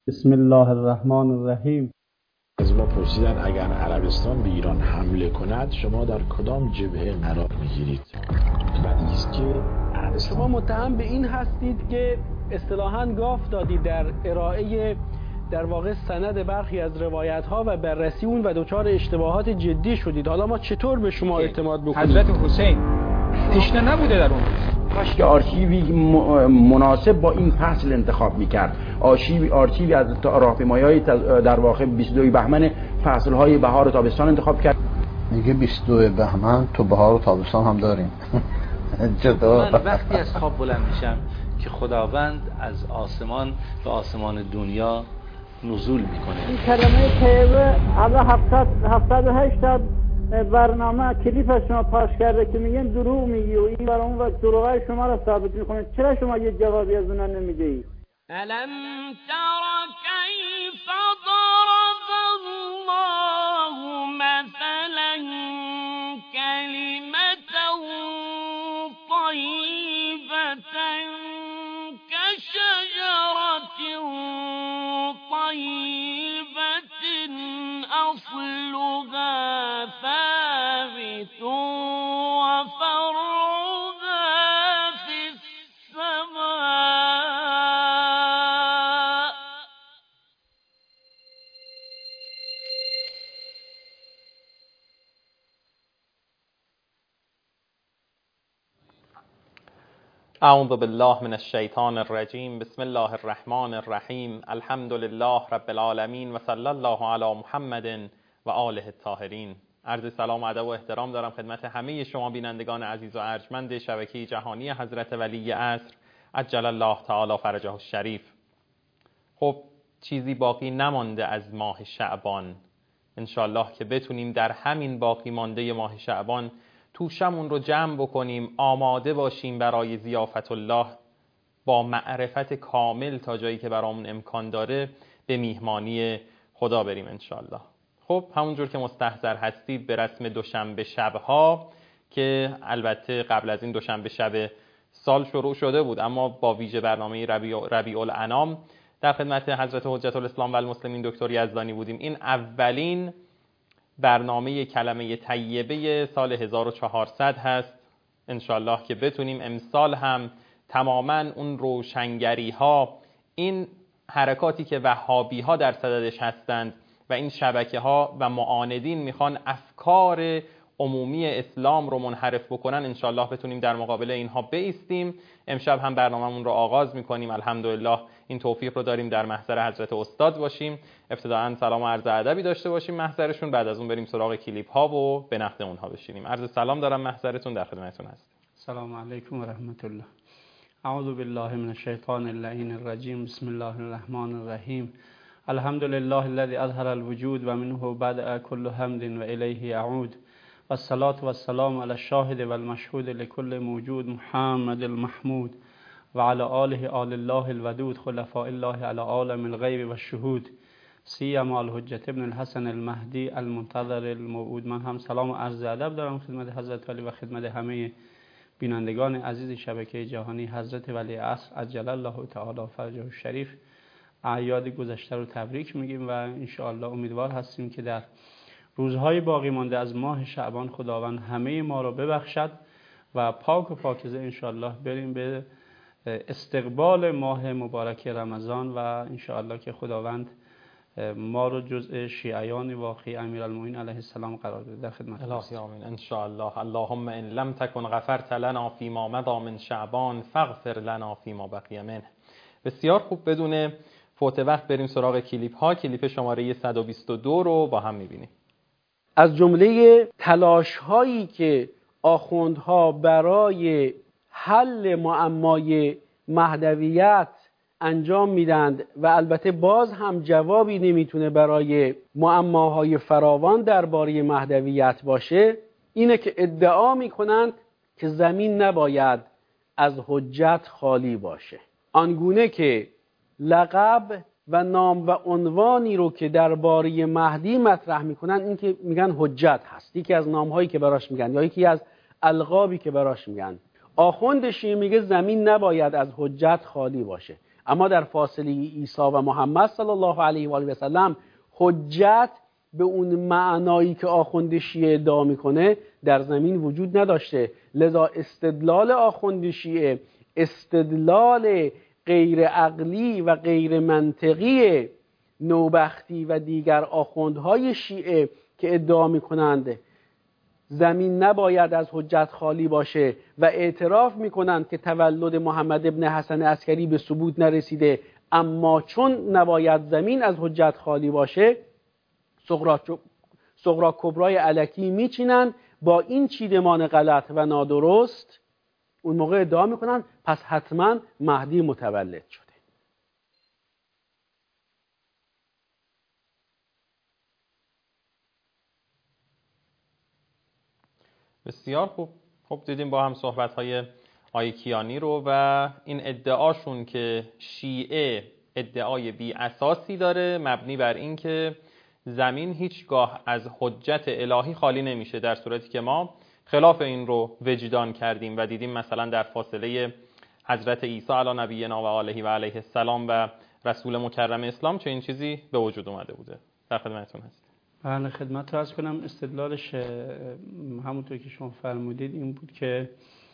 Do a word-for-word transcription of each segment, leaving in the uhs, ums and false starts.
بسم الله الرحمن الرحیم. از ما پرسیدن اگر عربستان به ایران حمله کند شما در کدام جبهه قرار میگیرید؟ بدیهی است که عربستان. شما متهم به این هستید که اصطلاحاً گاف دادید در ارائه در واقع سند برخی از روایت ها و بررسی اون و دچار اشتباهات جدی شدید. حالا ما چطور به شما اعتماد بکنیم؟ حضرت حسین تشنه نبوده در اون کاش که آرشیوی مناسب با این فصل انتخاب میکرد. آرشیوی آرشیوی از راهپیمایی‌های در واقع بیست و دو بهمن فصل‌های بهار و تابستان انتخاب کرد. میگه بیست و دو بهمن تو بهار و تابستان هم داریم. من وقتی از خواب بلند میشم که خداوند از آسمان به آسمان دنیا نزول میکنه. این کلمه طیبه حالا هفتصد و هشت برنامه کلیپ از شما پاش کرده که میگن دروغ میگی و این برای اون و دروغای شما را ثابت میکنه. چرا شما یه جوابی از اونا نمیدهید؟ الم تر کیف ضرب الله مثلا کلمة طیبة کشجرة طیبة اصلها ثابت وفرعها في السماء. اعوذ بالله من الشیطان الرجیم. بسم الله الرحمن الرحیم. الحمد لله رب العالمین و صلی الله علی محمد و آله الطاهرین. عرض سلام و ادب و احترام دارم خدمت همه شما بینندگان عزیز و ارجمند شبکه جهانی حضرت ولی عصر عجل الله تعالی فرجه الشریف. خب چیزی باقی نمانده از ماه شعبان. انشالله که بتونیم در همین باقی مانده ماه شعبان توشمون رو جمع بکنیم، آماده باشیم برای ضیافت الله، با معرفت کامل تا جایی که برامون امکان داره به میهمانی خدا بریم انشالله. خب همونجور که مستحضر هستید به رسم دوشنبه شبها که البته قبل از این دوشنبه شب سال شروع شده بود، اما با ویژه برنامه ربیع, ربیع الانام در خدمت حضرت حجت الاسلام و المسلمین دکتر یزدانی بودیم. این اولین برنامه کلمه طیبه سال هزار و چهارصد هست. انشالله که بتونیم امسال هم تماما اون روشنگری ها، این حرکاتی که وهابی ها در صددش هستند و این شبکه ها و معاندین میخوان افکار عمومی اسلام رو منحرف بکنن، انشالله بتونیم در مقابل اینها بایستیم. امشب هم برنامه‌مون رو آغاز میکنیم. الحمدلله این توفیق رو داریم در محضر حضرت استاد باشیم. ابتداءً سلام و عرض ادبی داشته باشیم محضرشون، بعد از اون بریم سراغ کلیپ ها و به نقد اونها بشینیم. عرض سلام دارم محضرتون، در خدمتتون هستم. سلام علیکم و رحمت الله. اعوذ بالله من الشیطان اللعین الرجیم. بسم الله الرحمن الرحیم. الحمد لله الذي اظهر الوجود و منه بدأ كل حمد و الیه اعود. والصلاة والسلام على الشاهد والمشهود لكل موجود محمد المحمود وعلى آله آل الله الودود خلفاء الله على عالم الغیب والشهود سیما الحجة ابن الحسن المهدی المنتظر الموعود. من هم سلام و عرض ادب دارم خدمت حضرت ولی و خدمت همه بینندگان عزیز شبکه جهانی حضرت ولی عصر عجل الله تعالی فرجه الشریف. اعیاد گذشته رو تبریک میگیم و ان شاء الله امیدوار هستیم که در روزهای باقی مانده از ماه شعبان خداوند همه ما رو ببخشد و پاک و پاکیزه انشاءالله بریم به استقبال ماه مبارک رمضان و انشاءالله که خداوند ما رو جزء شیعیان واقعی امیرالمومنین علیه السلام قرار بده. در خدمت الهی آمین انشاءالله. اللهم ان لم تکن غفرت لنا فیما مضی من شعبان فاغفر لنا فیما بقی منه. بسیار خوب، بدون فوت وقت بریم سراغ کلیپ ها. کلیپ شماره صد و بیست و دو رو با هم میبینیم. از جمله تلاش هایی که آخوندها برای حل معمای مهدویت انجام میدند و البته باز هم جوابی نمیتونه برای معماهای فراوان درباره مهدویت باشه، اینه که ادعا میکنند که زمین نباید از حجت خالی باشه، آنگونه که لقب و نام و عنوانی رو که درباره مهدی مطرح میکنن این که میگن حجت هست، یکی از نامهایی که براش میگن یا یکی از القابی که براش میگن. آخوند شیعه میگه زمین نباید از حجت خالی باشه. اما در فاصله عیسی و محمد صلی الله علیه و آله و سلم حجت به اون معنایی که آخوند شیعه ادعا میکنه در زمین وجود نداشته. لذا استدلال آخوند شیعه استدلال غیر عقلی و غیر منطقی نوبختی و دیگر آخوندهای شیعه که ادعا میکنند زمین نباید از حجت خالی باشه و اعتراف میکنند که تولد محمد ابن حسن عسکری به ثبوت نرسیده، اما چون نباید زمین از حجت خالی باشه صغرا کبرای الکی میچینن با این چیدمان غلط و نادرست. اون موقع ادعا میکنن پس حتما مهدی متولد شده. بسیار خوب. خب دیدیم با هم صحبت‌های آقای کیانی رو و این ادعاشون که شیعه ادعای بی اساسی داره مبنی بر این که زمین هیچگاه از حجت الهی خالی نمیشه، در صورتی که ما خلاف این رو وجدان کردیم و دیدیم مثلا در فاصله حضرت عیسی علی نبینا و آله و علیه السلام و رسول مکرم اسلام چه این چیزی به وجود اومده بوده. در خدمتتون هست. بله، خدمت رو عرض کنم. استدلالش همونطور که شما فرمودید این بود که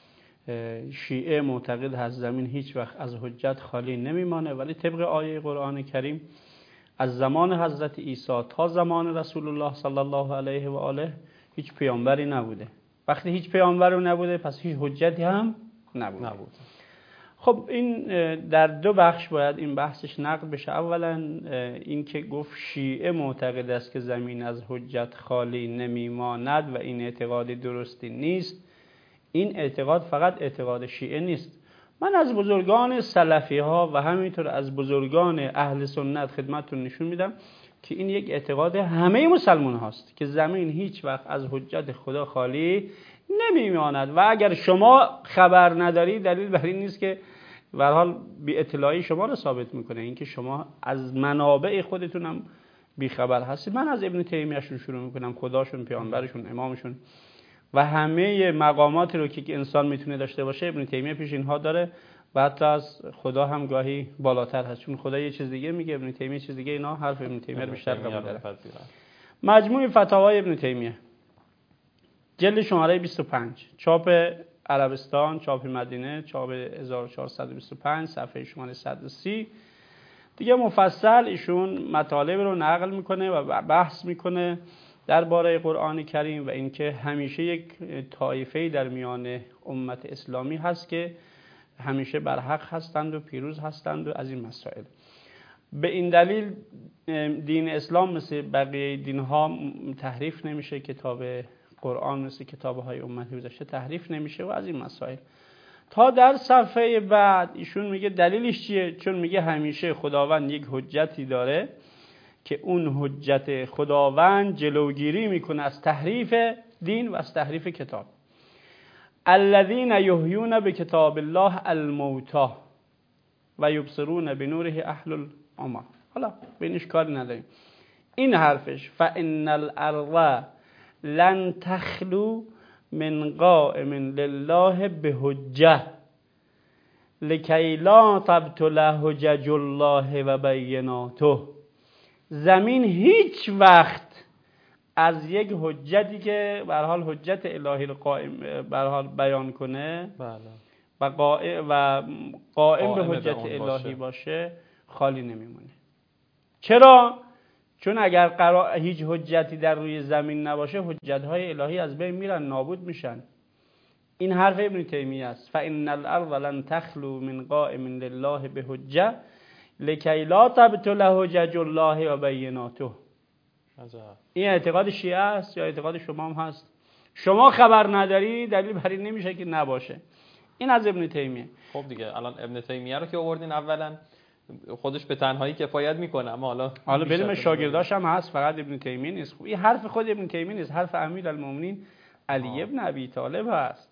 شیعه معتقد هست زمین هیچ وقت از حجت خالی نمیمانه، ولی طبق آیه قرآن کریم از زمان حضرت عیسی تا زمان رسول الله صلی الله علیه و آله هیچ پیامبری نبوده. وقتی هیچ پیامبری نبوده پس هیچ حجتی هم نبوده. نبوده. خب این در دو بخش باید این بحثش نقد بشه. اولا این که گفت شیعه معتقد است که زمین از حجت خالی نمیماند و این اعتقاد درستی نیست. این اعتقاد فقط اعتقاد شیعه نیست. من از بزرگان سلفی ها و همینطور از بزرگان اهل سنت خدمتتون نشون میدم که این یک اعتقاد همه مسلمان هاست که زمین هیچ وقت از حجت خدا خالی نمیماند و اگر شما خبر نداری دلیل بر این نیست که به هر حال بی اطلاعی شما رو ثابت میکنه، اینکه شما از منابع خودتون هم بی خبر هستید. من از ابن تیمیه شون شروع میکنم، خداشون، پیامبرشون، امامشون و همه مقاماتی رو که انسان میتونه داشته باشه ابن تیمیه پیش اینها داره و حتی از خدا هم گاهی بالاتر هست، چون خدا یه چیز دیگه میگه ابن تیمیه چیز دیگه، اینا حرف ابن تیمیه رو بیشتر قبول داره. مجموع فتاوای ابن تیمیه جلد شماره بیست و پنج، چاپ عربستان، چاپ مدینه، چاپ هزار و چهارصد و بیست و پنج، صفحه شماره صد و سی. دیگه مفصل ایشون مطالب رو نقل میکنه و بحث میکنه درباره قرآن کریم و اینکه همیشه یک طایفه‌ای در میان امت اسلامی هست که همیشه بر حق هستند و پیروز هستند و از این مسائل. به این دلیل دین اسلام مثل بقیه دینها تحریف نمیشه، کتاب قرآن مثل کتاب‌های امتی گذشته تحریف نمیشه و از این مسائل. تا در صفحه بعد ایشون میگه دلیلش چیه؟ چون میگه همیشه خداوند یک حجتی داره که اون حجت خداوند جلوگیری میکنه از تحریف دین و از تحریف کتاب. الذین یحیون بکتاب الله الموتی و یبصرون بنوره اهل العمى. حالا بینش کاری نداریم. این حرفش فان الارض لن تخلو من قائم لله بحجه لکی لا تبطل حجج الله و بیناته. زمین هیچ وقت از یک حجتی که به هر حال حجت الهی رو قائم به هر حال بیان کنه بله. و قائم و قائم به حجت الهی باشه. باشه خالی نمیمونه. چرا؟ چون اگر قرار هیچ حجتی در روی زمین نباشه حجت‌های الهی از بین میرن، نابود میشن. این حرف ابن تیمیه است. فإن الأرض لن تخلو من قائم لله بحجه لکی لا تبطل حجج الله و بیناته. این اعتقاد شیعه است یا اعتقاد شما هم هست؟ شما خبر نداری دلیل بر این نمیشه که نباشه. این از ابن تیمیه. خب دیگه الان ابن تیمیه رو که آوردین اولا خودش به تنهایی کفایت میکنه، اما حالا حالا بریم شاگرداش هم هست، فقط ابن تیمیه نیست. خب این حرف خود ابن تیمیه نیست، حرف امیرالمومنین علی ابن ابی طالب هست.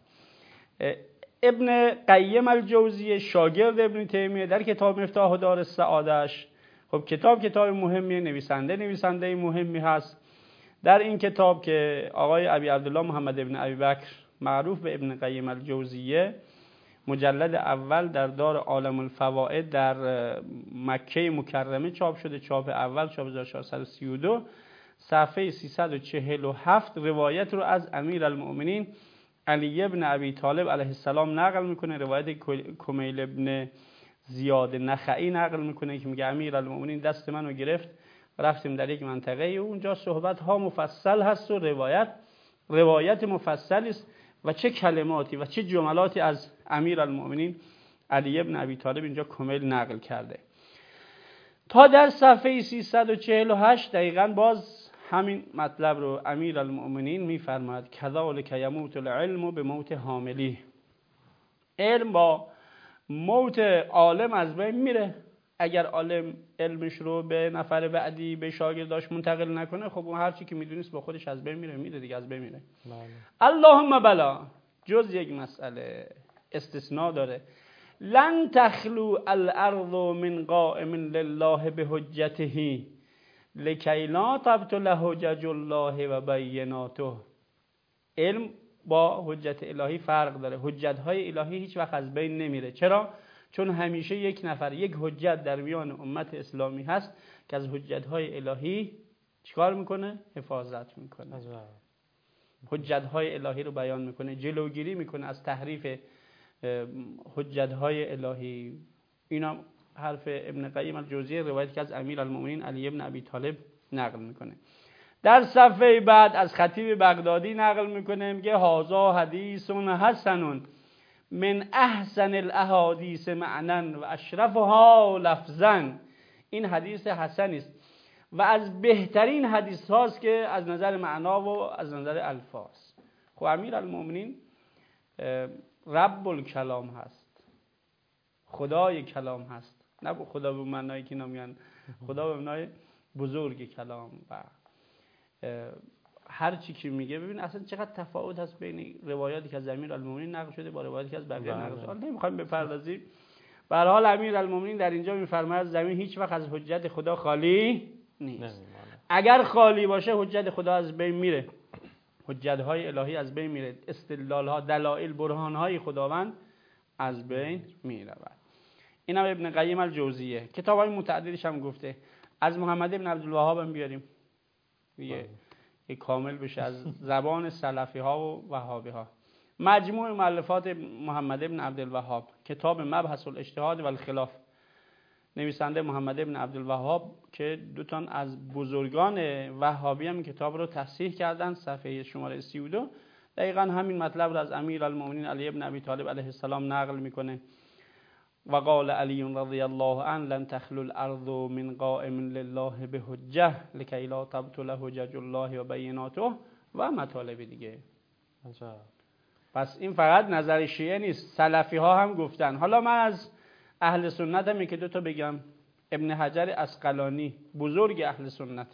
ابن قیم الجوزیه شاگرد ابن تیمیه در کتاب مفتاح دار السعاده‌اش، خب کتاب کتاب مهمیه، نویسنده نویسنده مهمی هست. در این کتاب که آقای ابی عبدالله محمد ابن ابی بکر معروف به ابن قیم الجوزیه مجلد اول در دار عالم الفوائد در مکه مکرمه چاپ شده، چاپ اول، چاپ هزار و چهارصد و سی و دو، صفحه سیصد و چهل و هفت روایت رو از امیرالمؤمنین علی ابن ابی طالب علیه السلام نقل میکنه. روایت کمیل ابن زیاد نخعی نقل میکنه که میگه امیرالمؤمنین دست منو گرفت، رفتیم در یک منطقه و اونجا صحبت ها مفصل هست و روایت روایت مفصلی است و چه کلماتی و چه جملاتی از امیرالمؤمنین علی ابن ابی طالب اینجا کمیل نقل کرده. تا در صفحه سیصد و چهل و هشت دقیقاً باز همین مطلب رو امیرالمؤمنین میفرماید کذالک یموت العلم به موت حاملی. علم با موت عالم از بین میره. اگر عالم علمش رو به نفر بعدی به شاگرداش منتقل نکنه، خب اون هر چی که میدونست با خودش از بین میره میره دیگه، از بین میره. اللهم بلا، جز یک مسئله استثناء داره. لن تخلو الارض من قائم لله بحجته لکی لا تبطل حجج الله و بیناته. علم با حجت الهی فرق داره. حجت های الهی هیچ وقت از بین نمیره. چرا؟ چون همیشه یک نفر، یک حجت در میان امت اسلامی هست که از حجت های الهی چیکار میکنه؟ حفاظت میکنه، حجت های الهی رو بیان میکنه، جلوگیری میکنه از تحریف حجت های الهی. اینا حرف ابن قیم الجوزیه، روایتی که از امیرالمؤمنین علی ابن ابی طالب نقل میکنه. در صفحه بعد از خطیب بغدادی نقل میکنه، میگه هازا حدیث حسن من احسن الاحادیث معنا و اشرفها لفظا. این حدیث حسنی است و از بهترین حدیث هاست که از نظر معنا و از نظر الفاظ. خب امیرالمؤمنین رب الکلام هست، خدای کلام هست، نه خدا به معنایی که نمیان، خدا به معنای بزرگ کلام. و هر چی که میگه، ببین اصلا چقدر تفاوت هست بین روایاتی که از امیرالمؤمنین نقل شده با روایاتی که از بقیه نقل شده. حالا نمیخوایم بپردازیم. به هر حال امیرالمؤمنین در اینجا میفرماید زمین هیچ وقت از حجت خدا خالی نیست. اگر خالی باشه حجت خدا از بین میره، حجت های الهی از بین میره، استدلال ها، دلائل، برهان های خداوند از بین میرود. این هم ابن قیم الجوزیه، کتاب های متعددش هم گفته. از محمد ابن عبدالوهاب هم بیاریم دیگه یک کامل بشه از زبان سلفی ها و وهابی ها. مجموع مؤلفات محمد ابن عبدالوهاب، کتاب مبحث الاجتهاد و الخلاف، نویسنده محمد ابن عبدالوهاب که دو تن از بزرگان وهابی هم کتاب رو تصحیح کردن. صفحه شماره سی و دو دقیقاً همین مطلب رو از امیرالمؤمنین علی ابن ابی طالب علیه السلام نقل میکنه. و قال علی رضی الله عنه لن تخلو الارض من قائم لله بحجه لکی لا تبطل حجج الله و بیناته و مطالب دیگه. پس این فقط نظر شیعه نیست، سلفی ها هم گفتن. حالا من از اهل سنت هم که دو تا بگم. ابن حجر عسقلانی بزرگ اهل سنت،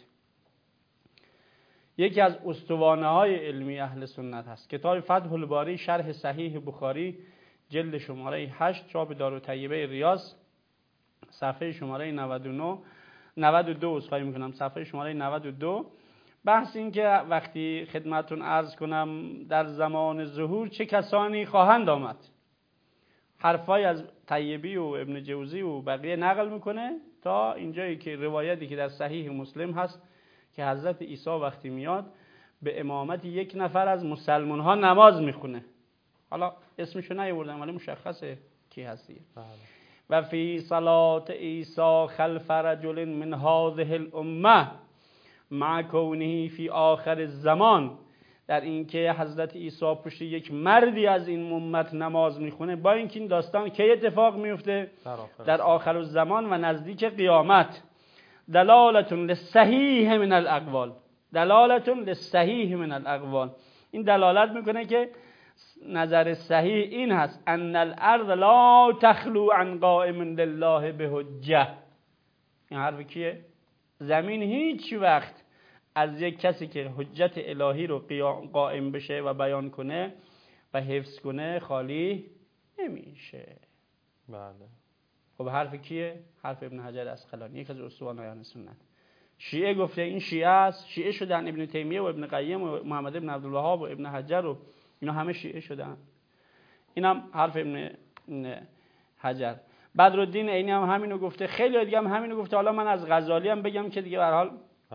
یکی از استوانه های علمی اهل سنت هست. کتاب فتح الباری شرح صحیح بخاری جلد شماره هشت، چاپ دارالطیبه ریاض، صفحه شماره نود و نه نود و دو اسخای میکنم صفحه شماره نود و دو، بحث این که وقتی خدمتون عرض کنم در زمان ظهور چه کسانی خواهند آمد. حرفای از طیبی و ابن جوزی و بقیه نقل میکنه تا اینجایی که روایتی که در صحیح مسلم هست که حضرت عیسی وقتی میاد به امامت یک نفر از مسلمان ها نماز میخونه. حالا اسمشو نیاوردم ولی مشخصه کی هستی. و فی صلات عیسی خلف رجل من هذه الامه مع کونه فی آخر الزمان، در اینکه حضرت عیسی پشت یک مردی از این امت نماز میخونه، با اینکه این داستان کی اتفاق میفته؟ در آخر الزمان و نزدیک قیامت. دلالتون للصحیح من الاقوال، دلالتون للصحیح من الاقوال، این دلالت میکنه که نظر صحیح این هست ان الارض لا تخلو عن قائم لله بحجه. این حرف کیه؟ زمین هیچ وقت از یک کسی که حجت الهی رو قائم بشه و بیان کنه و حفظ کنه خالی نمیشه. بله. خب حرف کیه؟ حرف ابن حجر عسقلانی، یک از استوانهای اهل سنت. شیعه گفته این شیعه است، شیعه شدن ابن تیمیه و ابن قیم و محمد ابن عبدالوهاب و ابن حجر و اینا همه شیعه شدن. اینم حرف ابن حجر. بدرالدین عینی هم همینو گفته، خیلی دیگه هم همینو گفته. حالا من از غزالی هم بگم که دیگه به هر حال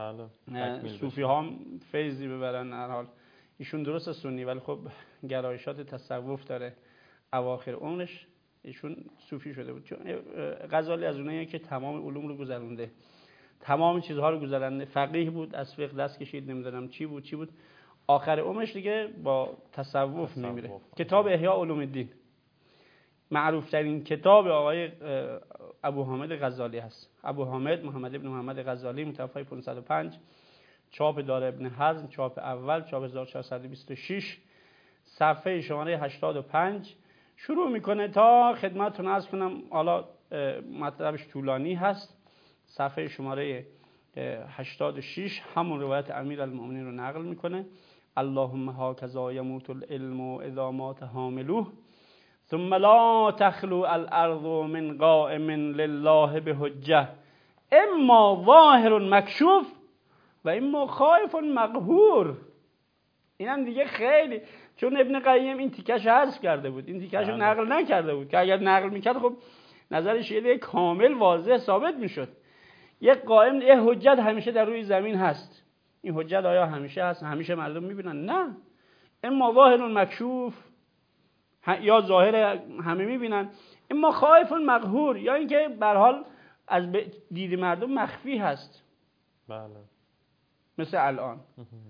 صوفی ها هم فیضی ببرن. هر حال ایشون درست سنی ولی خب گرایشات تصوف داره، اواخر عمرش ایشون صوفی شده بود. چون غزالی از اوناییه که تمام علوم رو گذرونده، تمام چیزها رو گذرونده، فقیه بود، از فقه دست کشید، نمیدونم چی بود چی بود، آخر عمرش دیگه با تصوف میمیره. کتاب احیاء علوم الدین معروف ترین کتاب آقای ابو حامد غزالی هست. ابو حامد محمد ابن محمد غزالی، متوفی پانصد و پنج، چاپ دار ابن حزم، چاپ اول، چاپ هزار و چهارصد و بیست و شش، صفحه شماره هشتاد و پنج شروع میکنه تا خدمتتون عرض کنم. حالا مطلبش طولانی هست. صفحه شماره هشتاد و شش همون روایت امیرالمؤمنین رو نقل میکنه. اللهم هاکذا یموت العلم اذا مات حاملوه ثم لا تخلو الارض من قائم لله بحجه اما ظاهر مکشوف و اما خائف مقهور. اینم دیگه خیلی، چون ابن قیم این تیکش حذف کرده بود، این تیکش رو نقل نکرده بود که اگر نقل میکرد خب نظرش یه کامل واضح ثابت میشد. یک قائم، یه حجت همیشه در روی زمین هست. این حجت آیا همیشه هست؟ همیشه مردم میبینن؟ نه. اما ظاهر مکشوف، یا ظاهر همه میبینن، اما خائف مقهور، یا اینکه به هر حال از دید مردم مخفی هست. بله. مثل الان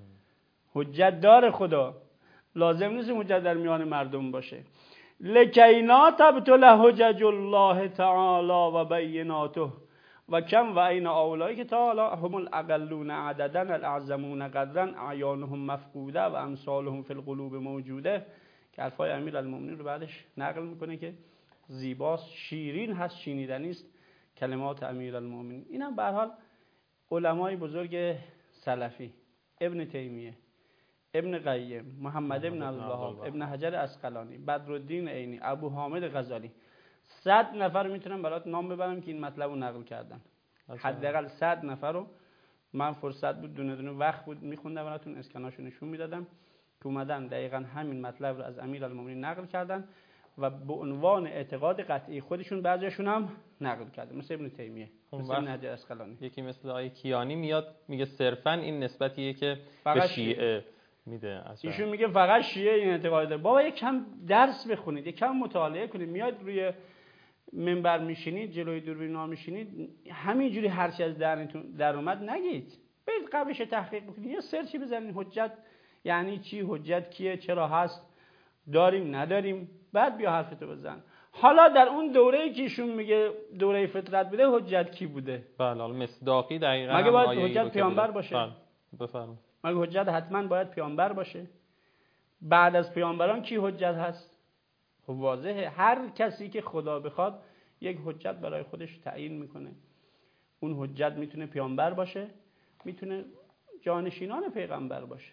حجت داره خدا، لازم نیست حجت در میان مردم باشه. لکینا تبطل حجج الله تعالی و بیناته و کم و این اولایی که تعالی هم الاقلون عددا الاعظمون قدرا اعیانهم مفقوده و امثالهم فی القلوب موجوده، که الفای امیرالمؤمنین رو بعدش نقل میکنه که زیباست، شیرین هست، شنیدنی است کلمات امیرالمؤمنین. اینم به هر حال علمای بزرگ سلفی، ابن تیمیه، ابن قیم، محمد ابن عبدالوهاب، ابن حجر عسقلانی، بدرالدین عینی، ابو حامد غزالی، صد نفر میتونم برات نام ببرم که این مطلب رو نقل کردن. حداقل صد نفر رو من فرصت بود دونه دونه وقت بود میخوندم براتون، اسکناشو نشون میدادم که اومدن دقیقاً همین مطلب رو از امیرالمومنین نقل کردن و به عنوان اعتقاد قطعی خودشون بعضیشون هم نقل کردن، مثل ابن تیمیه، مثل ابن حجر عسقلانی. یکی مثل آقای کیانی میاد میگه صرفاً این نسبتیه که به شیعه میده. ایشون میگه فقط شیعه این اعتقاد داره. بابا یک کم درس بخونید، یک کم مطالعه کنید. میاد روی منبر میشینید، جلوی دوربینا میشینید، همینجوری هر چی از درتون در اومد نگید. برید قبلش تحقیق بکنید، یا سرچی بزنید حجت یعنی چی، حجت کیه، چرا هست، داریم نداریم، بعد بیا حرفتو بزن. حالا در اون دوره‌ای که ایشون میگه دوره فطرت بوده، حجت کی بوده؟ بله، حالا مصداقی دقیقاً مگه باید حجت پیامبر باشه؟ بله بفرمایید. مگه حجت حتما باید پیامبر باشه؟ بعد از پیامبران کی حجت هست؟ خب واضحه، هر کسی که خدا بخواد یک حجت برای خودش تعیین میکنه. اون حجت میتونه پیامبر باشه، میتونه جانشینان پیغمبر باشه.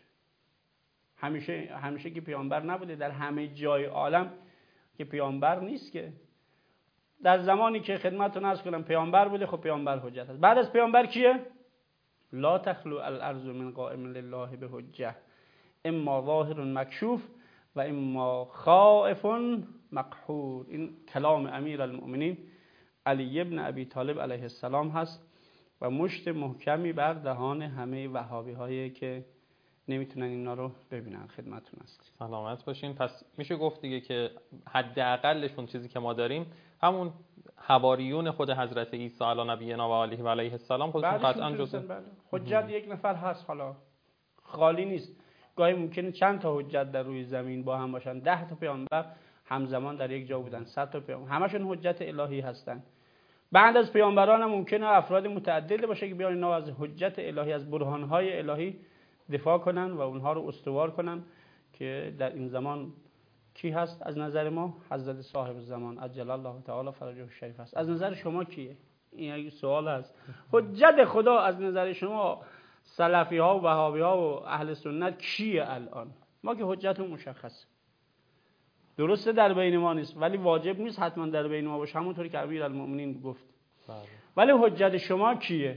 همیشه همیشه که پیامبر نبوده، در همه جای عالم که پیامبر نیست که. در زمانی که خدمتتون عرض کنم پیامبر بوده، خب پیامبر حجت هست. بعد از پیامبر کیه؟ لا تخلو الارض من قائم لله بحجه اما ظاهر مکشوف و اما خائف مقهور. این کلام امیرالمؤمنین علی ابن ابی طالب علیه السلام هست و مشت محکمی بر دهان همه وهابی هایی که نمیتونن اینا رو ببینن. خدمتتون است. سلامت باشین. پس میشه گفت دیگه که حداقلشون چیزی که ما داریم همون حواریون خود حضرت عیسی علی نبینا و علیه و علیه السلام خودشون قطعا جزء حجت یک نفر هست، حالا خالی نیست. گاهی ممکنه چند تا حجت در روی زمین با هم باشن، ده تا پیامبر همزمان در یک جا بودن، صد تا پیامبر، همشون حجت الهی هستن. بعد از پیامبران هم ممکنه افراد متعدد باشه که بیان اینا از حجت الهی، از برهانهای الهی دفاع کنن و اونها رو استوار کنن. که در این زمان کی هست از نظر ما؟ حضرت صاحب زمان عجل الله تعالی فرجه الشریف است. از نظر شما کیه؟ این یک سوال هست. حجت خدا از نظر شما سلفی ها و وهابی ها و اهل سنت کیه الان؟ ما که حجتمون مشخصه. درسته در بین ما نیست، ولی واجب نیست حتما در بین ما باشه، همونطوری که امیرالمؤمنین گفت. ولی حجت شما کیه؟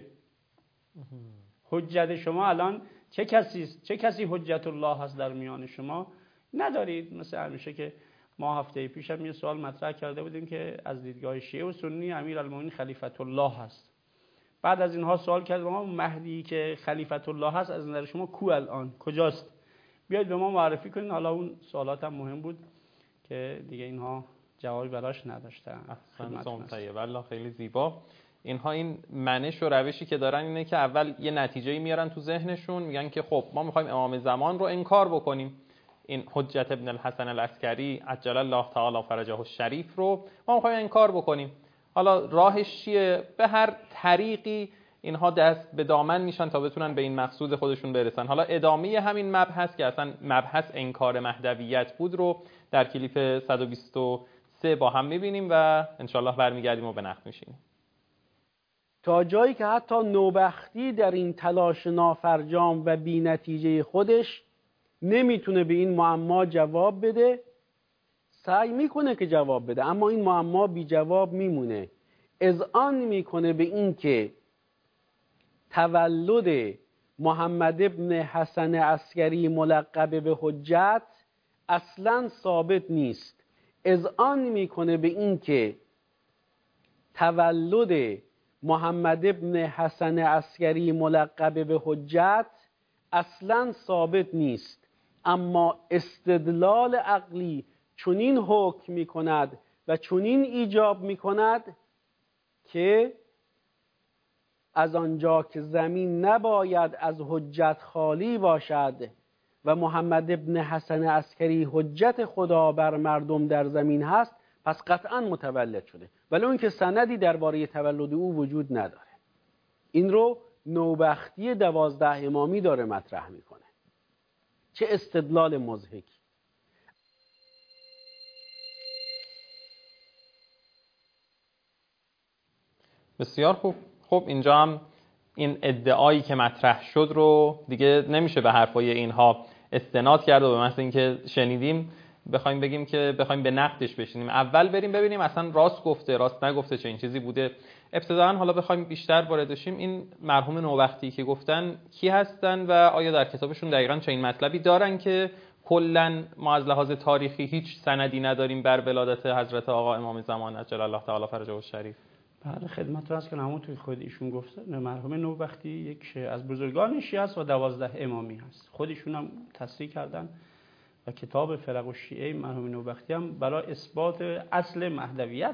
حجت شما الان چه کسی است؟ چه کسی حجت الله هست در میان شما؟ ندارید. مثل همیشه که ما هفته پیش هم یه سوال مطرح کرده بودیم که از دیدگاه شیعه و سنی امیرالمومنین خلیفت الله هست. بعد از اینها سوال کرد ما مهدی که خلیفت الله هست از نظر شما کو الان کجاست؟ بیاید به ما معرفی کنین. حالا اون سوالات هم مهم بود که دیگه اینها جوابی براش نداشتن. احسنتم طیب والله خیلی زیبا. اینها این منش و روشی که دارن اینه که اول یه نتیجه‌ای میارن تو ذهنشون، میگن که خب ما میخوایم امام زمان رو انکار بکنیم، این حجت ابن الحسن العسکری عجل الله تعالی فرجه الشریف رو ما میخوایم انکار بکنیم. حالا راهش چیه؟ به هر طریقی اینها دست به دامن میشن تا بتونن به این مقصود خودشون برسن. حالا ادامه همین مبحث که اصلا مبحث انکار مهدویت بود رو در کلیپ صد و بیست و سه با هم میبینیم و انشالله برمیگردیم و به نقد میشینیم. تا جایی که حتی نوبختی در این تلاش نافرجام و بی نتیجه خودش نمیتونه به این معما جواب بده. سعی میکنه که جواب بده اما این معما بی جواب میمونه. اذعان میکنه به این که تولد محمد ابن حسن عسکری ملقب به حجت اصلا ثابت نیست. اذعان میکنه به این که تولد محمد ابن حسن عسکری ملقب به حجت اصلا ثابت نیست، اما استدلال عقلی چنین حکم می کند و چنین ایجاب می کند که از آنجا که زمین نباید از حجت خالی باشد و محمد ابن حسن عسکری حجت خدا بر مردم در زمین هست، پس قطعا متولد شده، ولی اون که سندی درباره تولد او وجود نداره. این رو نوبختی دوازده امامی داره مطرح میکنه. چه استدلال مضحکی. بسیار خوب. خب اینجا هم این ادعایی که مطرح شد رو دیگه نمیشه به حرفای اینها استناد کرد و به مثل اینکه شنیدیم بخوایم بگیم که بخوایم به نقدش بشینیم. اول بریم ببینیم اصلا راست گفته راست نگفته چه این چیزی بوده. ابتداً حالا بخوایم بیشتر وارد بشیم این مرحوم نوبختی که گفتن کی هستن و آیا در کتابشون دقیقاً چه این مطلبی دارن که کلاً ما از لحاظ تاریخی هیچ سندی نداریم بر ولادت حضرت آقا امام زمان عجل الله تعالی فرجه الشریف. بله خدمتتون هست که همون توی خود ایشون گفتن مرحوم نوبختی یک از بزرگان شیعه است و دوازده امامی هست. خودشون هم تصریح کردن و کتاب فرق الشیعه مرحوم نوبختی هم برای اثبات اصل مهدویت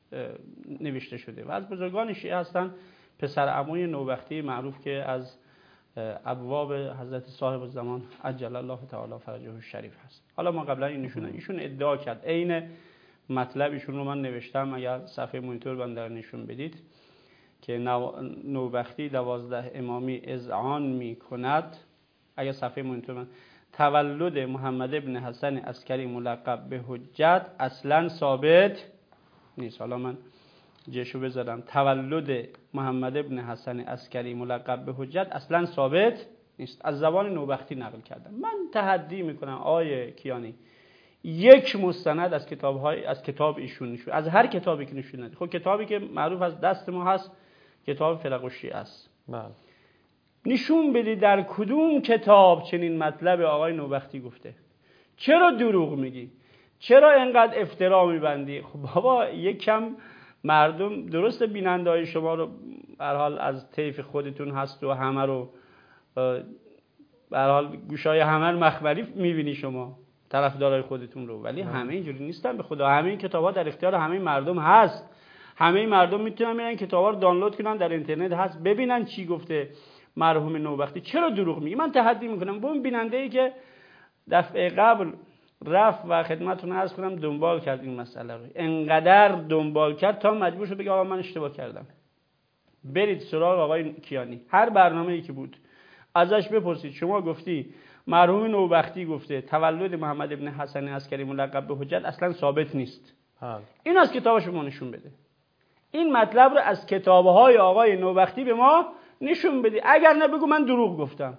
نوشته شده و از بزرگان شیعه هستن. پسر عموی نوبختی معروف که از ابواب حضرت صاحب الزمان عجل الله تعالی فرجه الشریف هست. حالا ما قبلا اینشون ایشون ادعا کرد عین مطلب ایشون رو من نوشتم، اگر صفحه مونیتور بندر نشون بدید که نوبختی دوازده امامی اذعان می کند. اگر صفحه مونیتور من تولد محمد ابن حسن عسکری ملقب به حجت اصلا ثابت نیست. حالا من جشو بذارم تولد محمد ابن حسن عسکری ملقب به حجت اصلا ثابت نیست. از زبان نوبختی نقل کردم. من تحدی میکنم آیه کیانی یک مستند از کتاب‌های از کتاب ایشون نشون، از هر کتابی که نشون نده. خب کتابی که معروف از دست ما هست کتاب فرق الشیعه است. بله. نشون بدید در کدوم کتاب چنین مطلب آقای نوبختی گفته. چرا دروغ میگی؟ چرا اینقدر افترا میبندی؟ خب بابا یک کم مردم درست بیننده های شما رو به هر حال از طیف خودتون هست و همه رو به هر حال گوشای همه مخبری میبینی شما طرفدارای خودتون رو، ولی همه اینجوری نیستن. به خدا همه این کتابا در اختیار همه مردم هست. همه مردم میتونن میرن کتابا رو دانلود کنن، در اینترنت هست، ببینن چی گفته مرحوم نوبختی. چرا دروغ میگی؟ من تحدی میکنم با اون بیننده‌ای که دفعه قبل رفت و خدمتتون عرض کنم دنبال کرد این مسئله رو، انقدر دنبال کرد تا مجبور شد بگه آقا من اشتباه کردم. برید سراغ آقای کیانی، هر برنامه‌ای که بود ازش بپرسید شما گفتی مرحوم نوبختی گفته تولد محمد ابن حسن عسکری ملقب به حجت اصلا ثابت نیست. ها. این از کتابش به ما نشون بده. این مطلب رو از کتاب‌های آقای نوبختی به ما نشون بده. اگر نه بگو من دروغ گفتم.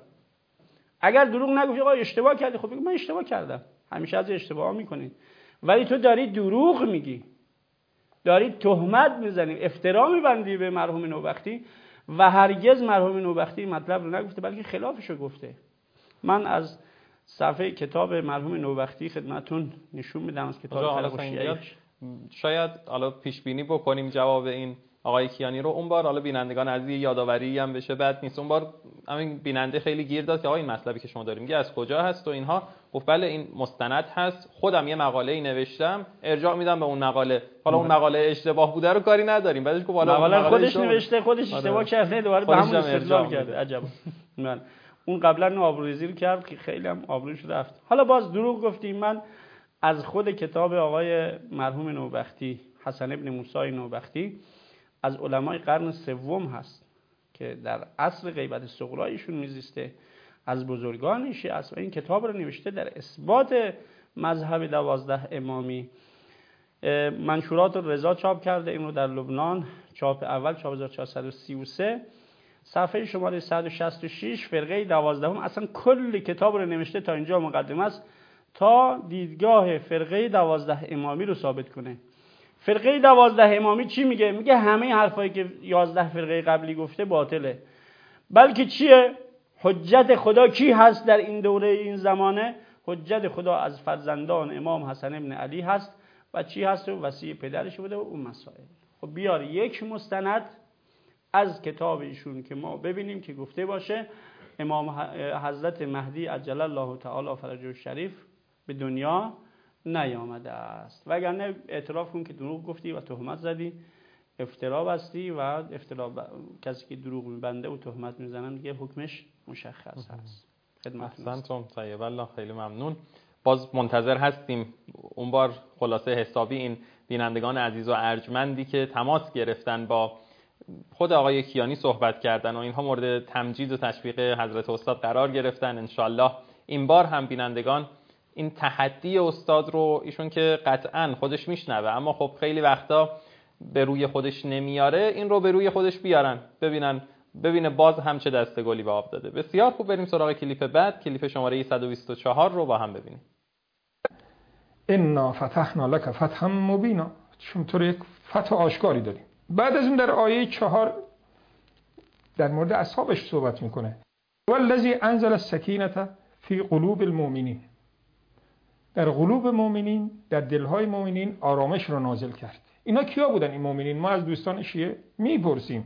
اگر دروغ نگفتی آقا اشتباه کردی، خب بگو من اشتباه کردم. همیشه از اشتباه میکنید. ولی تو داری دروغ میگی. داری تهمت میزنی، افترا میبندی به مرحوم نوبختی و هرگز مرحوم نوبختی مطلب رو نگفته بلکه خلافش رو گفته. من از صفحه کتاب مرحوم نوبختی خدمتون نشون میدم از کتاب فرق شیعه. شاید حالا پیش بینی بکنیم جواب این آقای کیانی رو. اون بار حالا بینندگان عزیز یادآوری هم بشه بد نیست. اون بار همین بیننده خیلی گیر داد که آقا این مطلبی که شما داریم میگه از کجا هست و اینها. گفت بله این مستند هست، خودم یه مقاله‌ای نوشتم، ارجاع میدم به اون مقاله. حالا اون مقاله اشتباه بوده رو کاری نداریم. بعدش گفت حالا مقاله خودش نوشته، خودش اشتباه کرده، دوباره به همون استدلال کرده. عجب. من اون قبلا آبروریزی رو کرد که خیلی هم آبروش رفت. حالا باز دروغ گفتیم. من از خود کتاب آقای مرحوم نوبختی، حسن ابن موسی نوبختی، از علمای قرن سوم هست که در عصر غیبت صغرا ایشون میزیسته، از بزرگانش است و این کتاب رو نوشته در اثبات مذهب دوازده امامی. منشورات رضا چاپ کرده این رو در لبنان، چاپ اول چاپ هزار و چهارصد و سی و سه، صفحه شماره صد و شصت و شش. فرقه دوازدهم اصلا کل کتاب رو نوشته تا اینجا مقدمه است تا دیدگاه فرقه دوازده امامی رو ثابت کنه. فرقه دوازده امامی چی میگه؟ میگه همه حرفایی که یازده فرقه قبلی گفته باطله. بلکه چیه؟ حجت خدا کی هست در این دوره این زمانه؟ حجت خدا از فرزندان امام حسن ابن علی هست و چی هست؟ و وصی پدرش بوده و اون مسائل. خب بیار یک مستند از کتاب ایشون که ما ببینیم که گفته باشه امام حضرت مهدی عجل الله تعالی فرجه الشریف به دنیا نیامده است. وگرنه اعتراف کن که دروغ گفتی و تهمت زدی، افترا بستی و افترا ب... کسی که دروغ میبنده و تهمت میزنن دیگه حکمش مشخص هست. احسنتم طیب الله، خیلی ممنون. باز منتظر هستیم. اون بار خلاصه حسابی این بینندگان عزیز و ارجمندی که تماس گرفتن با خود آقای کیانی صحبت کردن و اینها مورد تمجید و تشویق حضرت استاد قرار گرفتن. انشالله این بار هم بینندگان این تحدی استاد رو، ایشون که قطعا خودش میشنوه اما خب خیلی وقتا به روی خودش نمیاره، این رو به روی خودش بیارن ببینن ببینه باز هم چه دسته گلی به آب داده. بسیار خوب، بریم سراغ کلیپ بعد. کلیپ شماره صد و بیست و چهار رو با هم ببینیم. انا فتحنا لك فتحا مبینا، چون تو یک فتح آشکاری داریم. بعد از اون در آیه چهار در مورد اصحابش صحبت میکنه. والذی انزل السکینة فی قلوب المؤمنین، در قلوب مؤمنین، در دلهای مؤمنین آرامش رو نازل کرد. اینا کیا بودن این مؤمنین؟ ما از دوستان شیعه میپرسیم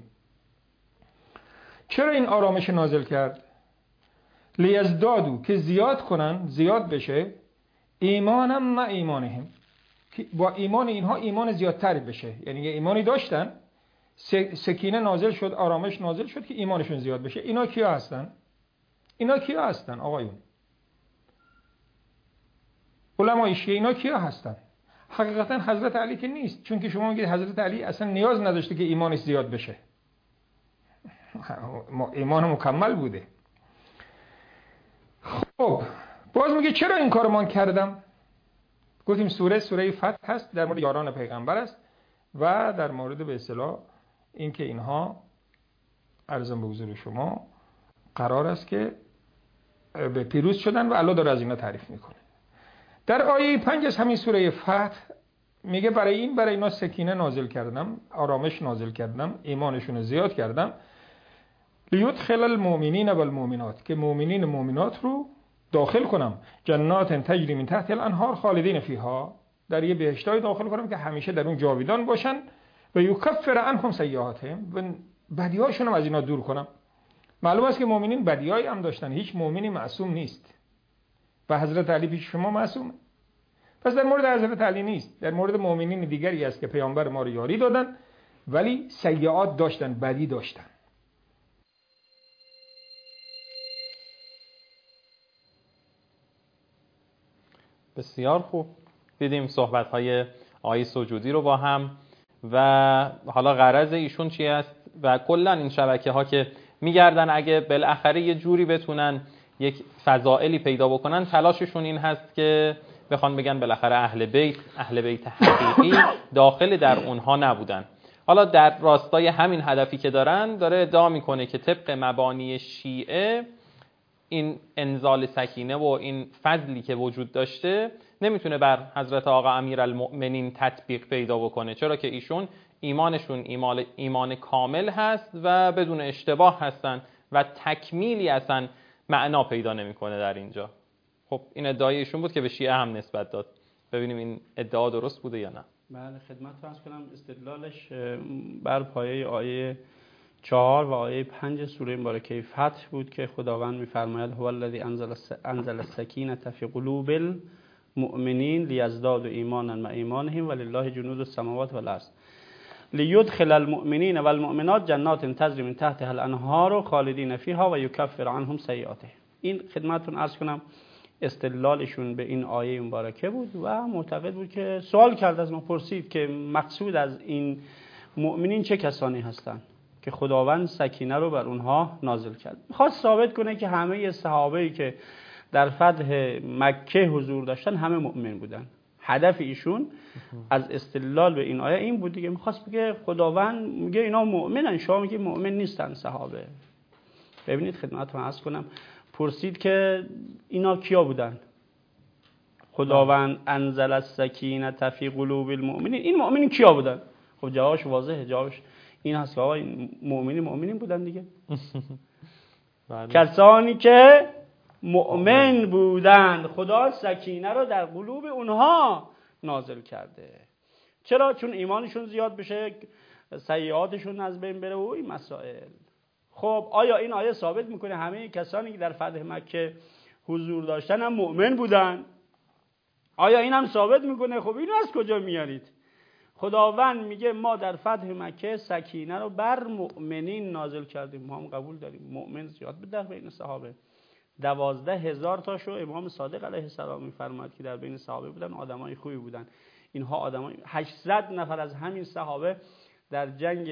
چرا این آرامش نازل کرد؟ لیزدادو، که زیاد کنن، زیاد بشه، ایمانم ما ایمانهم، که با ایمان اینها ایمان زیادتری بشه. یعنی یه ایمانی داشتن، سکینه نازل شد، آرامش نازل شد که ایمانشون زیاد بشه. اینا کیا هستن؟ اینا کیا هستن آقایون؟ علمای شیعه اینا کیا هستن؟ حقیقتا حضرت علی که نیست، چون که شما میگید حضرت علی اصلا نیاز نداشته که ایمانش زیاد بشه، ایمان مکمل بوده. خب باز میگه چرا این کار من کردم؟ گفتیم سوره سوره فتح هست، در مورد یاران پیغمبر است و در مورد به اصطلاح این که اینها عرضم به حضور شما قرار است که به پیروز شدن و الله داره از اینا تعریف میکنه. در آیه پنج از همین سوره فتح میگه برای این برای اینا سکینه نازل کردم، آرامش نازل کردم، ایمانشون زیاد کردم. لیدخل المؤمنین و المؤمنات، که مؤمنین و مؤمنات رو داخل کنم جنات تجری من تحت الانهار خالدین فیها، در یه بهشتای داخل کنم که همیشه در اون جاویدان باشن. و یکفر عنهم سیئاتهم، و بدیهاشون هم از اینا دور کنم. معلوم است که مؤمنین بدیهایی هم داشتن، هیچ مؤمنی معصوم نیست و حضرت علی پیش شما معصومه. پس در مورد حضرت علی نیست، در مورد مؤمنین دیگری است که پیامبر ما رو یاری دادن ولی سیئات داشتن، بدی داشتن. بسیار خوب، دیدیم صحبت‌های آقای سجودی رو با هم و حالا غرض ایشون چی است و کلا این شبکه‌ها که میگردن اگه بالاخره یه جوری بتونن یک فضائلی پیدا بکنن، تلاششون این هست که بخوان بگن بالاخره اهل بیت اهل بیت حقیقی داخل در اونها نبودن. حالا در راستای همین هدفی که دارن، داره ادعا میکنه که طبق مبانی شیعه این انزال سکینه و این فضلی که وجود داشته نمیتونه بر حضرت آقا امیرالمؤمنین تطبیق پیدا بکنه، چرا که ایشون ایمانشون ایمان, ایمان کامل هست و بدون اشتباه هستن و تکمیلی اصلا معنا پیدا نمیکنه در اینجا. خب خب این ادعای ایشون بود که به شیعه هم نسبت داد. ببینیم این ادعا درست بوده یا نه. بله خدمت عرض کنم استدلالش بر پایه آیه چهار و آیه پنج سوره مبارکه فتح بود که خداوند می‌فرماید هو الذی انزل انزل السکینة فی قلوب المؤمنین لیزدادوا ایمانا مع ایمانهم ولله جنود السماوات والارض لیدخل المؤمنین والمؤمنات جنات تجری من تحتها الانهار خالدین فیها و یکفر عنهم سیئاتهم. این خدمتتون عرض کنم استدلالشون به این آیه مبارکه بود و معتقد بود که سوال کرد از ما، پرسید که مقصود از این مؤمنین چه کسانی هستند که خداوند سکینه رو بر اونها نازل کرد. خواست ثابت کنه که همه صحابه‌ای که در فتح مکه حضور داشتن همه مؤمن بودن. هدف ایشون از استدلال به این آیه این بود دیگه، می‌خواست بگه خداوند میگه اینا مؤمنن، شما میگی مؤمن نیستن صحابه. ببینید خدمتتون عرض کنم، پرسید که اینا کیا بودن؟ خداوند انزل السکینة فی قلوب المؤمنین، این مؤمنین کیا بودن؟ خب جوابش واضحه، جوابش این هست که آقا این مؤمنین مؤمنین بودن دیگه. کسانی که مؤمن بودند خدا سکینه رو در قلوب اونها نازل کرده. چرا؟ چون ایمانشون زیاد بشه، سیئاتشون از بین بره و این مسائل. خب آیا این آیه ثابت میکنه همه کسانی که در فتح مکه حضور داشتن هم مؤمن بودن؟ آیا این هم ثابت میکنه؟ خب اینو از کجا میارید؟ خداوند میگه ما در فتح مکه سکینه رو بر مؤمنین نازل کردیم. ما هم قبول داریم مؤمن زیاد بود در بین صحابه، دوازده هزار تاشو امام صادق علیه السلام میفرماد که در بین صحابه بودن، آدمای خوبی بودن. اینها آدمای هشتصد نفر از همین صحابه در جنگ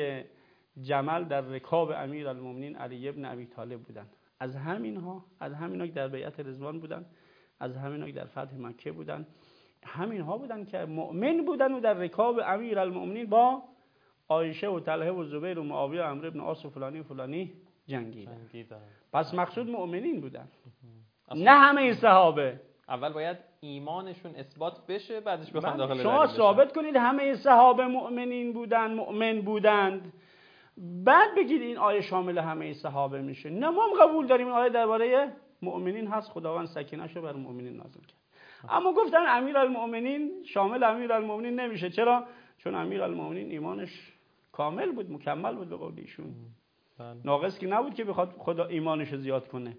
جمل در رکاب امیر المؤمنین علی ابن ابی طالب بودن. از همینها از همینها که در بیعت رضوان بودن، از همینها که در فتح مکه بودن، همینها بودن که مؤمن بودن و در رکاب امیر المؤمنین با عایشه و طلحه و زبیر و معاویه و عمرو بن عاص و فلانی و فلانی جنگیدن. پس مقصود مؤمنین بودن، نه همه این صحابه. اول باید ایمانشون اثبات بشه، بعدش بخوام داخل رأی شما ثابت کنید همه صحابه مؤمنین بودن، مؤمن بودند، بعد بگید این آیه شامل همه صحابه میشه. نه ما هم قبول داریم این آیه درباره مؤمنین هست، خداوند سکینه‌شو بر مؤمنین نازل کرد. اما گفتن امیرالمؤمنین شامل امیرالمؤمنین نمیشه. چرا؟ چون امیرالمؤمنین ایمانش کامل بود، مکمل بود به قول ایشون. ناقص که نبود که بخواد خدا ایمانش زیاد کنه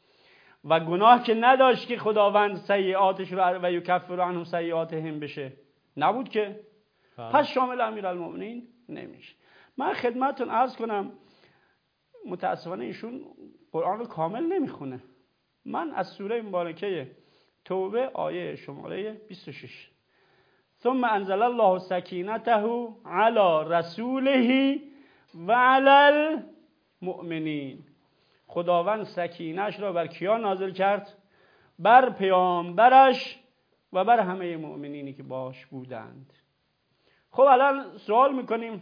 و گناه که نداشت که خداوند سیئاتش رو و یکفر عنهم سیئاتهم بشه، نبود که. پس شامل امیرالمؤمنین نمیشه. من خدمتتون عرض کنم متاسفانه ایشون قرآن رو کامل نمیخونه. من از سوره مبارکه توبه آیه شماره بیست و شش ثم انزل الله سکینته علی رسوله و علی المؤمنین، خداوند سکینه‌اش را بر کیا نازل کرد؟ بر پیامبرش و بر همه مؤمنینی که باش بودند. خب الان سوال میکنیم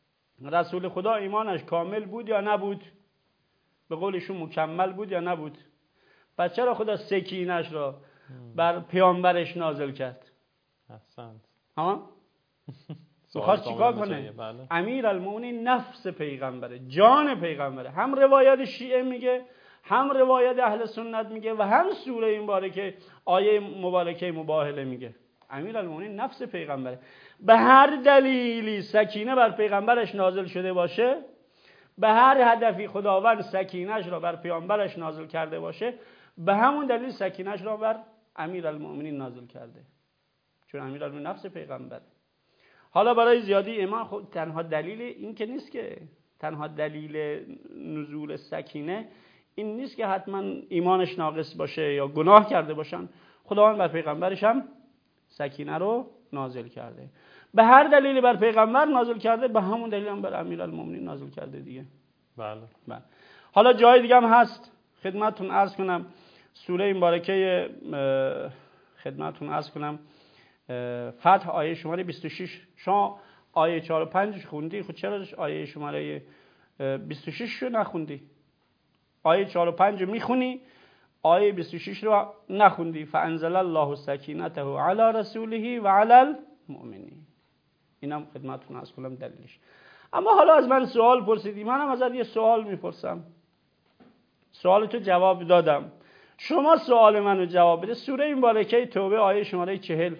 رسول خدا ایمانش کامل بود یا نبود؟ به قولشون مکمل بود یا نبود؟ پس چرا خدا سکینه‌اش را بر پیامبرش نازل کرد؟ احسنت. ها؟ میخواست چیکار کنه؟ بله. امیرالمؤمنین نفس پیغمبره، جان پیغمبره. هم روایت شیعه میگه، هم روایت اهل سنت میگه و هم سوره مبارکه آیه مبارکه مباهله میگه. امیرالمؤمنین نفس پیغمبره. به هر دلیلی سکینه بر پیغمبرش نازل شده باشه، به هر هدفی خداوند سکینه‌اش را بر پیامبرش نازل کرده باشه، به همون دلیل سکینه‌اش را بر امیرالمؤمنین نازل کرده، چون امیرالمؤمنین نفس پیغمبره. حالا برای زیادی ایمان خود تنها دلیل این که نیست که تنها دلیل نزول سکینه این نیست که حتما ایمانش ناقص باشه یا گناه کرده باشن. خداوند بر پیغمبرش هم سکینه رو نازل کرده، به هر دلیلی بر پیغمبر نازل کرده، به همون دلیل هم بر امیرالمؤمنین نازل کرده دیگه. بله. بله. حالا جای دیگه هم هست خدمتتون عرض کنم، سوره مبارکه خدمتتون عرض کنم فتح آیه شماره بیست و شش. شما آیه چهار و پنج خوندی، خود چرا آیه شماره بیست و شش رو نخوندی؟ آیه چهار و پنج رو میخونی، آیه بیست و شش رو نخوندی. فانزل الله سکینته علی رسوله و علی المؤمنین. اینم خدمتتون عرض کنم دلیلش. اما حالا از من سوال پرسیدی، منم ازت یه سوال میپرسم. سوالتو جواب دادم. شما سوال منو جواب بده. سوره مبارکه توبه آیه شماره چهل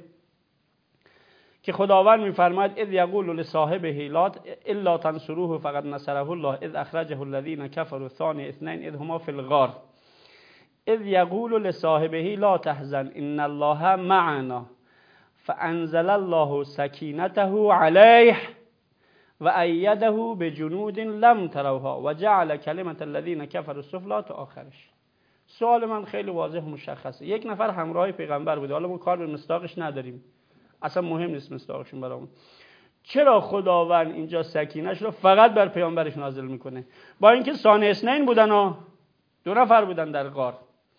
که خداوند میفرماید اذ یقول لصاحبه لا الا تنصروه فقد نصره الله اذ اخرجه الذين كفروا ثاني اثنين اذ هما في الغار اذ یقول لصاحبه لا تحزن ان الله معنا فانزل الله سکینته علیه و ایده بجنود لم تروها و جعل کلمة الذین کفروا السفلی تا آخرش. سوال من خیلی واضح و مشخصه. یک نفر همراه پیغمبر بوده، حالا ما کار به مصداقش نداریم، اصلا مهم نیست مصداقشون برامون. چرا خداوند اینجا سکینه‌اش رو فقط بر پیامبرش نازل میکنه؟ با اینکه ثانی اثنین بودن و دو نفر بودن در غار.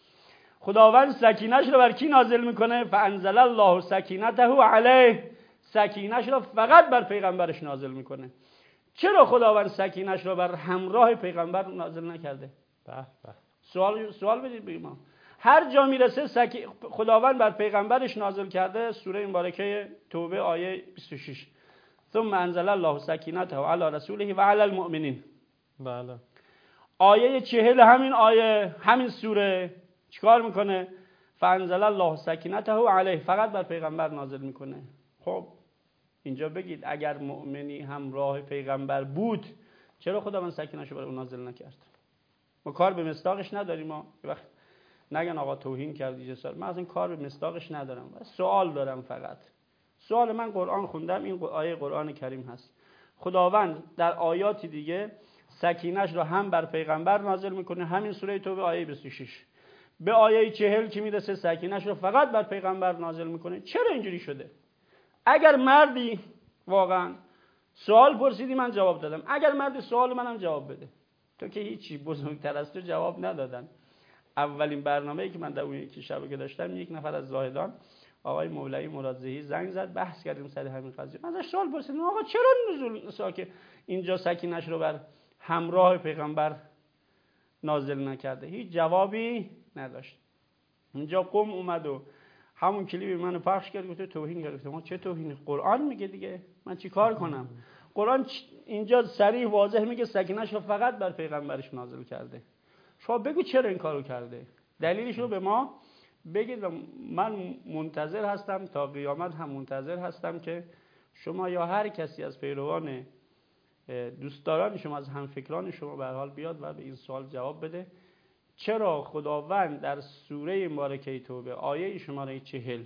خداوند سکینه‌اش رو بر کی نازل میکنه؟ فانزل الله سکینته علیه. سکینه‌اش رو فقط بر پیغمبرش نازل میکنه. چرا خداوند سکینه‌اش رو بر همراه پیغمبر نازل نکرده؟ به به. سوال سوال بدید بگیم. ما هر جا میرسه سکی... خداوند بر پیغمبرش نازل کرده. سوره مبارکه توبه آیه بیست و شش ثم انزل الله سکینته علی رسوله و علی المؤمنین. بله. آیه چهل همین آیه همین سوره چیکار میکنه؟ فانزل الله سکینته علیه، فقط بر پیغمبر نازل میکنه. خب اینجا بگید اگر مؤمنی همراه پیغمبر بود چرا خداوند سکینه‌شو بر اون نازل نکرد؟ ما کار به مصداقش نداریم. ما وقت نگن آقا توهین کردی جسار، من از این کار به مصداقش ندارم، سوال دارم. فقط سوال من قرآن خوندم، این آیه قرآن کریم هست. خداوند در آیاتی دیگه سکینه‌اش رو هم بر پیغمبر نازل میکنه، همین سوره توبه آیه بیست و شش. به آیه چهل که میرسه سکینه‌اش رو فقط بر پیغمبر نازل میکنه. چرا اینجوری شده؟ اگر مردی واقعا سوال پرسیدی من جواب دادم، اگر مردی سوال منم جواب بده. تو که هیچی، بزرگتر از تو جواب ندادن. اولین برنامه‌ای که من در اون یکی شبکه داشتم، یک نفر از زاهدان آقای مولوی مرادزهی زنگ زد، بحث کردیم سر همین قضیه. من ازش سوال پرسیدم آقا چرا نزول ساکه اینجا سکینه‌اش رو بر همراه پیغمبر نازل نکرده؟ هیچ جوابی نداشت. اینجا قم اومد و همون کلیپی منو پخش کرد، گفت توهین کرد. ما چه توهینی؟ قرآن میگه دیگه، من چی کار کنم؟ قرآن اینجا صریح واضح میگه سکینه‌اش رو فقط بر پیغمبرش نازل کرده. شما بگو چرا این کارو کرده، دلیلش رو به ما بگید و من منتظر هستم، تا قیامت هم منتظر هستم که شما یا هر کسی از پیروان دوستداران شما، از همفکران شما به هر حال بیاد و به این سوال جواب بده. چرا خداوند در سوره مبارکه توبه آیه شماره چهل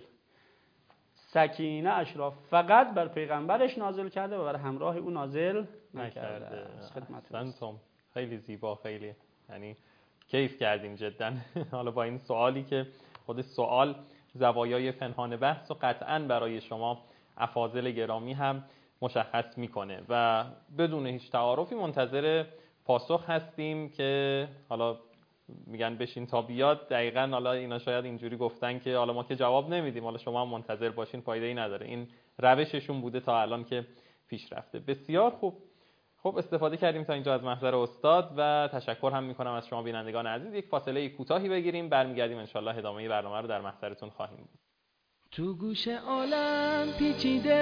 سکینه اش را فقط بر پیغمبرش نازل کرده و بر همراه او نازل نکرده؟ خدمتتون. خیلی زیبا، خیلی یعنی کیف کردیم جدا. حالا با این سوالی که خود سوال زوایای پنهان بحث و قطعاً برای شما افاضل گرامی هم مشخص میکنه و بدون هیچ تعارفی منتظر پاسخ هستیم که حالا میگن بشین تا بیاد. دقیقاً حالا اینا شاید اینجوری گفتن که حالا ما که جواب نمیدیم، حالا شما هم منتظر باشین، فایده ای نداره. این روششون بوده تا الان که پیش رفته. بسیار خوب. خب استفاده کردیم تا اینجا از محضر استاد و تشکر هم میکنم از شما بینندگان عزیز. یک فاصله کوتاهی بگیریم، برمیگردیم انشالله ادامه برنامه رو در محضرتون خواهیم بود. تو گوش عالم پیچیده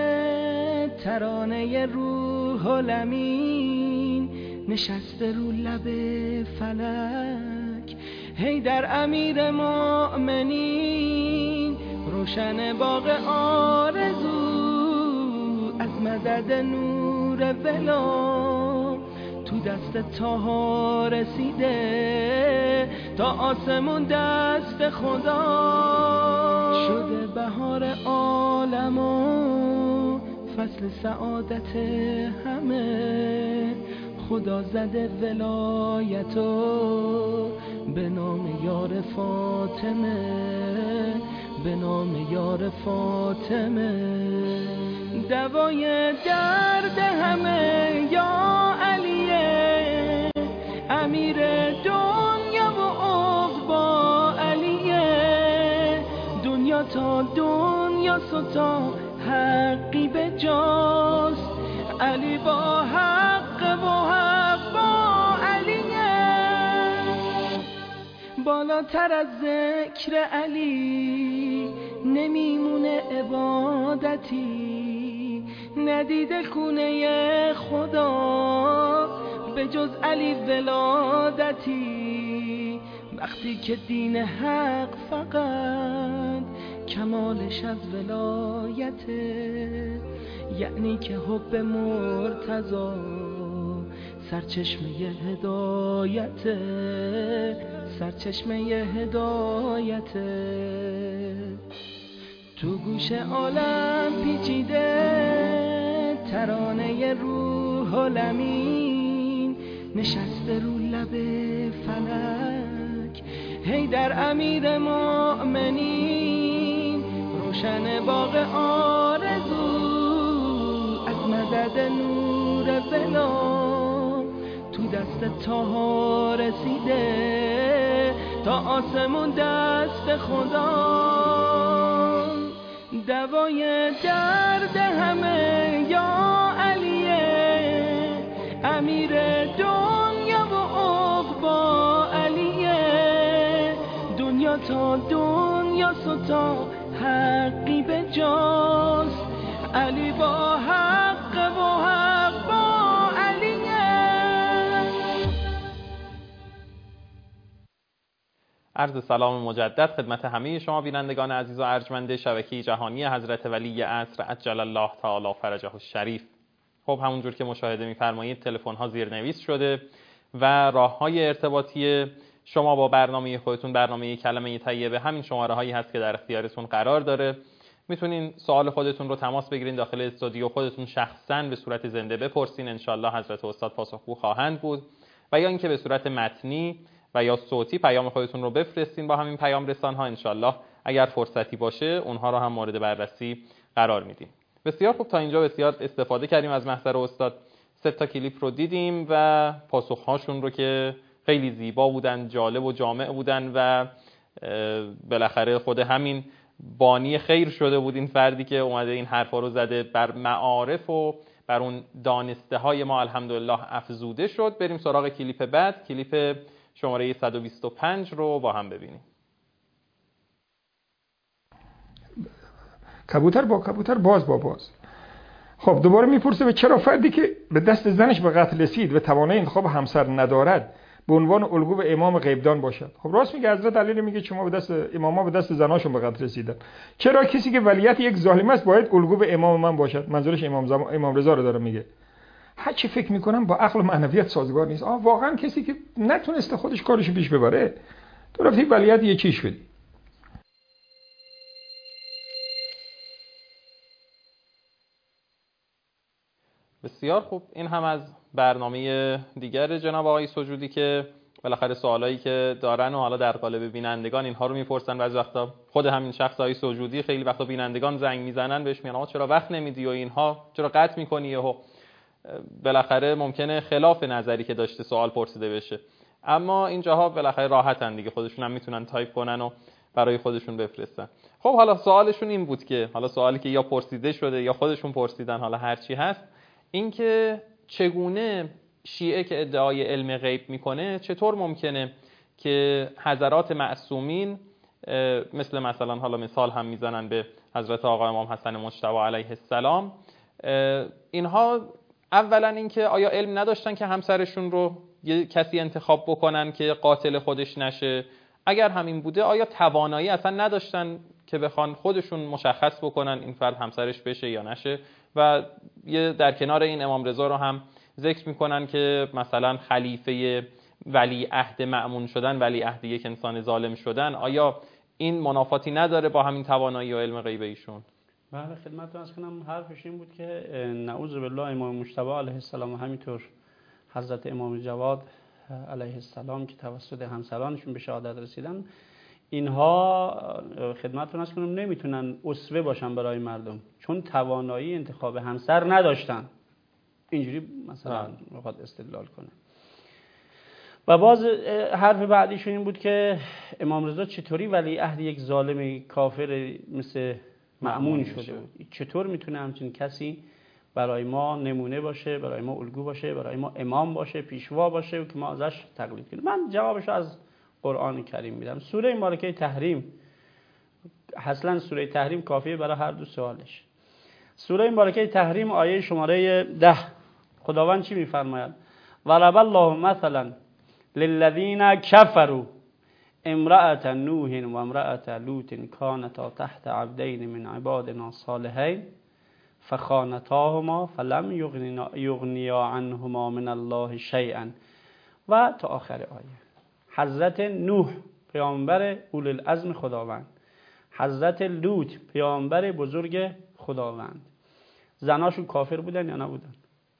ترانه روح الامین نشسته رو لب فلک، هی در امیر مؤمنین روشن باغ آرزو از مدد نور ولا تو دست تاها رسیده تا آسمون دست خدا شده بهار عالم و فصل سعادت همه. خدا زده ولایتو به نام یار فاطمه، به نام یار فاطمه. دوای درد همه یا علیه، امیر دنیا و عقبا علیه. دنیا تا دنیا ستا حقی به جاست، علی با حق و حق با علیه. بالاتر از ذکر علی نمیمونه عبادتی، ندیده خونه خدا به جز علی ولادتی. وقتی که دین حق فقط کمالش از ولایته، یعنی که حب مرتضی سرچشمه هدایته، سرچشمه هدایته. تو گوش عالم پیچیده ترانه روح الامین نشسته رو لب فلک، هی در امیر مؤمنین روشن باغ آرزو، از مدد نور ولا تو دست تاها رسیده، تا آسمون دست خدا. دوای درد همه یا علیه، امیر دنیا و عقبا علیه، دنیا تا دنیا ستا حقی به جاست، علی با حق و حق با علیه. عرض سلام مجدد خدمت همه شما بینندگان عزیز و ارجمند شبکه جهانی حضرت ولی عصر عجل الله تعالی فرجه الشریف. خب همونجور که مشاهده می‌فرمایید تلفن ها زیرنویس شده و راه‌های ارتباطی شما با برنامه خودتون، برنامه کلمه طیبه، همین شماره هایی هست که در اختیارتون قرار داره. میتونین سوال خودتون رو تماس بگیرین داخل استودیو، خودتون شخصاً به صورت زنده بپرسین، انشالله حضرت استاد پاسخگو خواهند بود، و یا اینکه به صورت متنی و یا صوتی پیام خودتون رو بفرستین با همین پیام رسان ها، انشالله اگر فرصتی باشه اونها رو هم مورد بررسی قرار میدیم. بسیار خوب، تا اینجا بسیار استفاده کردیم از محضر استاد. سه تا کلیپ رو دیدیم و پاسخهاشون رو که خیلی زیبا بودن، جالب و جامع بودن و بالاخره خود همین بانی خیر شده بود این فردی که اومده این حرفا رو زده، بر معارف و بر اون دانسته های ما الحمدلله افزوده شد. بریم سراغ کلیپ بعد، کلیپ شماره صد و بیست و پنج رو با هم ببینیم. کبوتر با کبوتر، باز با باز. خب دوباره میپرسه به چرا فردی که به دست زنش به قتل رسید و توانایی انتخاب همسر ندارد به عنوان الگو به امام غیبدان باشد؟ خب راست میگه حضرت علی، میگه شما به دست اماما به دست زناشون به قتل رسیدن، چرا کسی که ولیت یک ظالم است باید الگو به امام من باشد؟ منظورش امام زم... امام رضا رو داره میگه. هر چی فکر میکنم با عقل و معنویت سازگار نیست. آه واقعا کسی که نتونسته خودش کارش پیش ببره تو رفتی ولیت یه چیش بدی. بسیار خوب، این هم از برنامه دیگر جناب آقای سجودی که بالاخره سوالایی که دارن و حالا در قالب بینندگان اینها رو میپرسن. بعضی وقتا خود همین شخص آقای سجودی خیلی وقتا بینندگان زنگ میزنن بهش میگن آقا چرا وقت نمیدی و اینها، چرا قطع میکنی، و بالاخره ممکنه خلاف نظری که داشته سوال پرسیده بشه. اما اینجاها بالاخره راحتن دیگه، خودشون هم میتونن تایپ کنن و برای خودشون بفرستن. خب حالا سوالشون این بود که حالا سوالی که یا پرسیده شده یا خودشون پرسیدن، حالا هر چی هست، این که چگونه شیعه که ادعای علم غیب میکنه چطور ممکنه که حضرات معصومین مثل مثلا حالا مثال هم میزنن به حضرت آقا امام حسن مجتبی علیه السلام، اینها اولا اینکه آیا علم نداشتن که همسرشون رو یه کسی انتخاب بکنن که قاتل خودش نشه؟ اگر همین بوده آیا توانایی اصلا نداشتن که بخوان خودشون مشخص بکنن این فرد همسرش بشه یا نشه؟ و یه در کنار این امام رضا رو هم ذکر میکنن که مثلا خلیفه ولی عهد مأمون شدن، ولی عهد یک انسان ظالم شدن، آیا این منافاتی نداره با همین توانایی و علم غیب ایشون؟ بله خدمتتون عرض کنم، حرفش این بود که نعوذ بالله امام مجتبی علیه السلام و همینطور حضرت امام جواد علیه السلام که توسط همسرانشون به شهادت رسیدن، اینها خدمتتون عرض کنم نمیتونن اسوه باشن برای مردم، چون توانایی انتخاب همسر نداشتن. اینجوری مثلا میخواد استدلال کنه. و باز حرف بعدیشون این بود که امام رضا چطوری ولی عهد یک ظالم کافر مثل مأمون شده بود، چطور میتونه همچین کسی برای ما نمونه باشه، برای ما الگو باشه، برای ما امام باشه، پیشوا باشه و که ما ازش تقلید کنیم؟ من جوابش از قرآن کریم میدم. سوره مبارکه تحریم، اصلا سوره تحریم کافیه برای هر دو سوالش. سوره مبارکه تحریم آیه شماره ده، خداوند چی میفرماید؟ ضرب الله مثلا للذین کفروا امرأة نوح و امرأة لوط کانتا تحت عبدین من عبادنا صالحین فخانتاهما فلم یغنیا عنهما من الله شیئا و تا آخر آیه. حضرت نوح پیامبر اولوالعزم خداوند، حضرت لوط پیامبر بزرگ خداوند، زناشون کافر بودن یا نبودن؟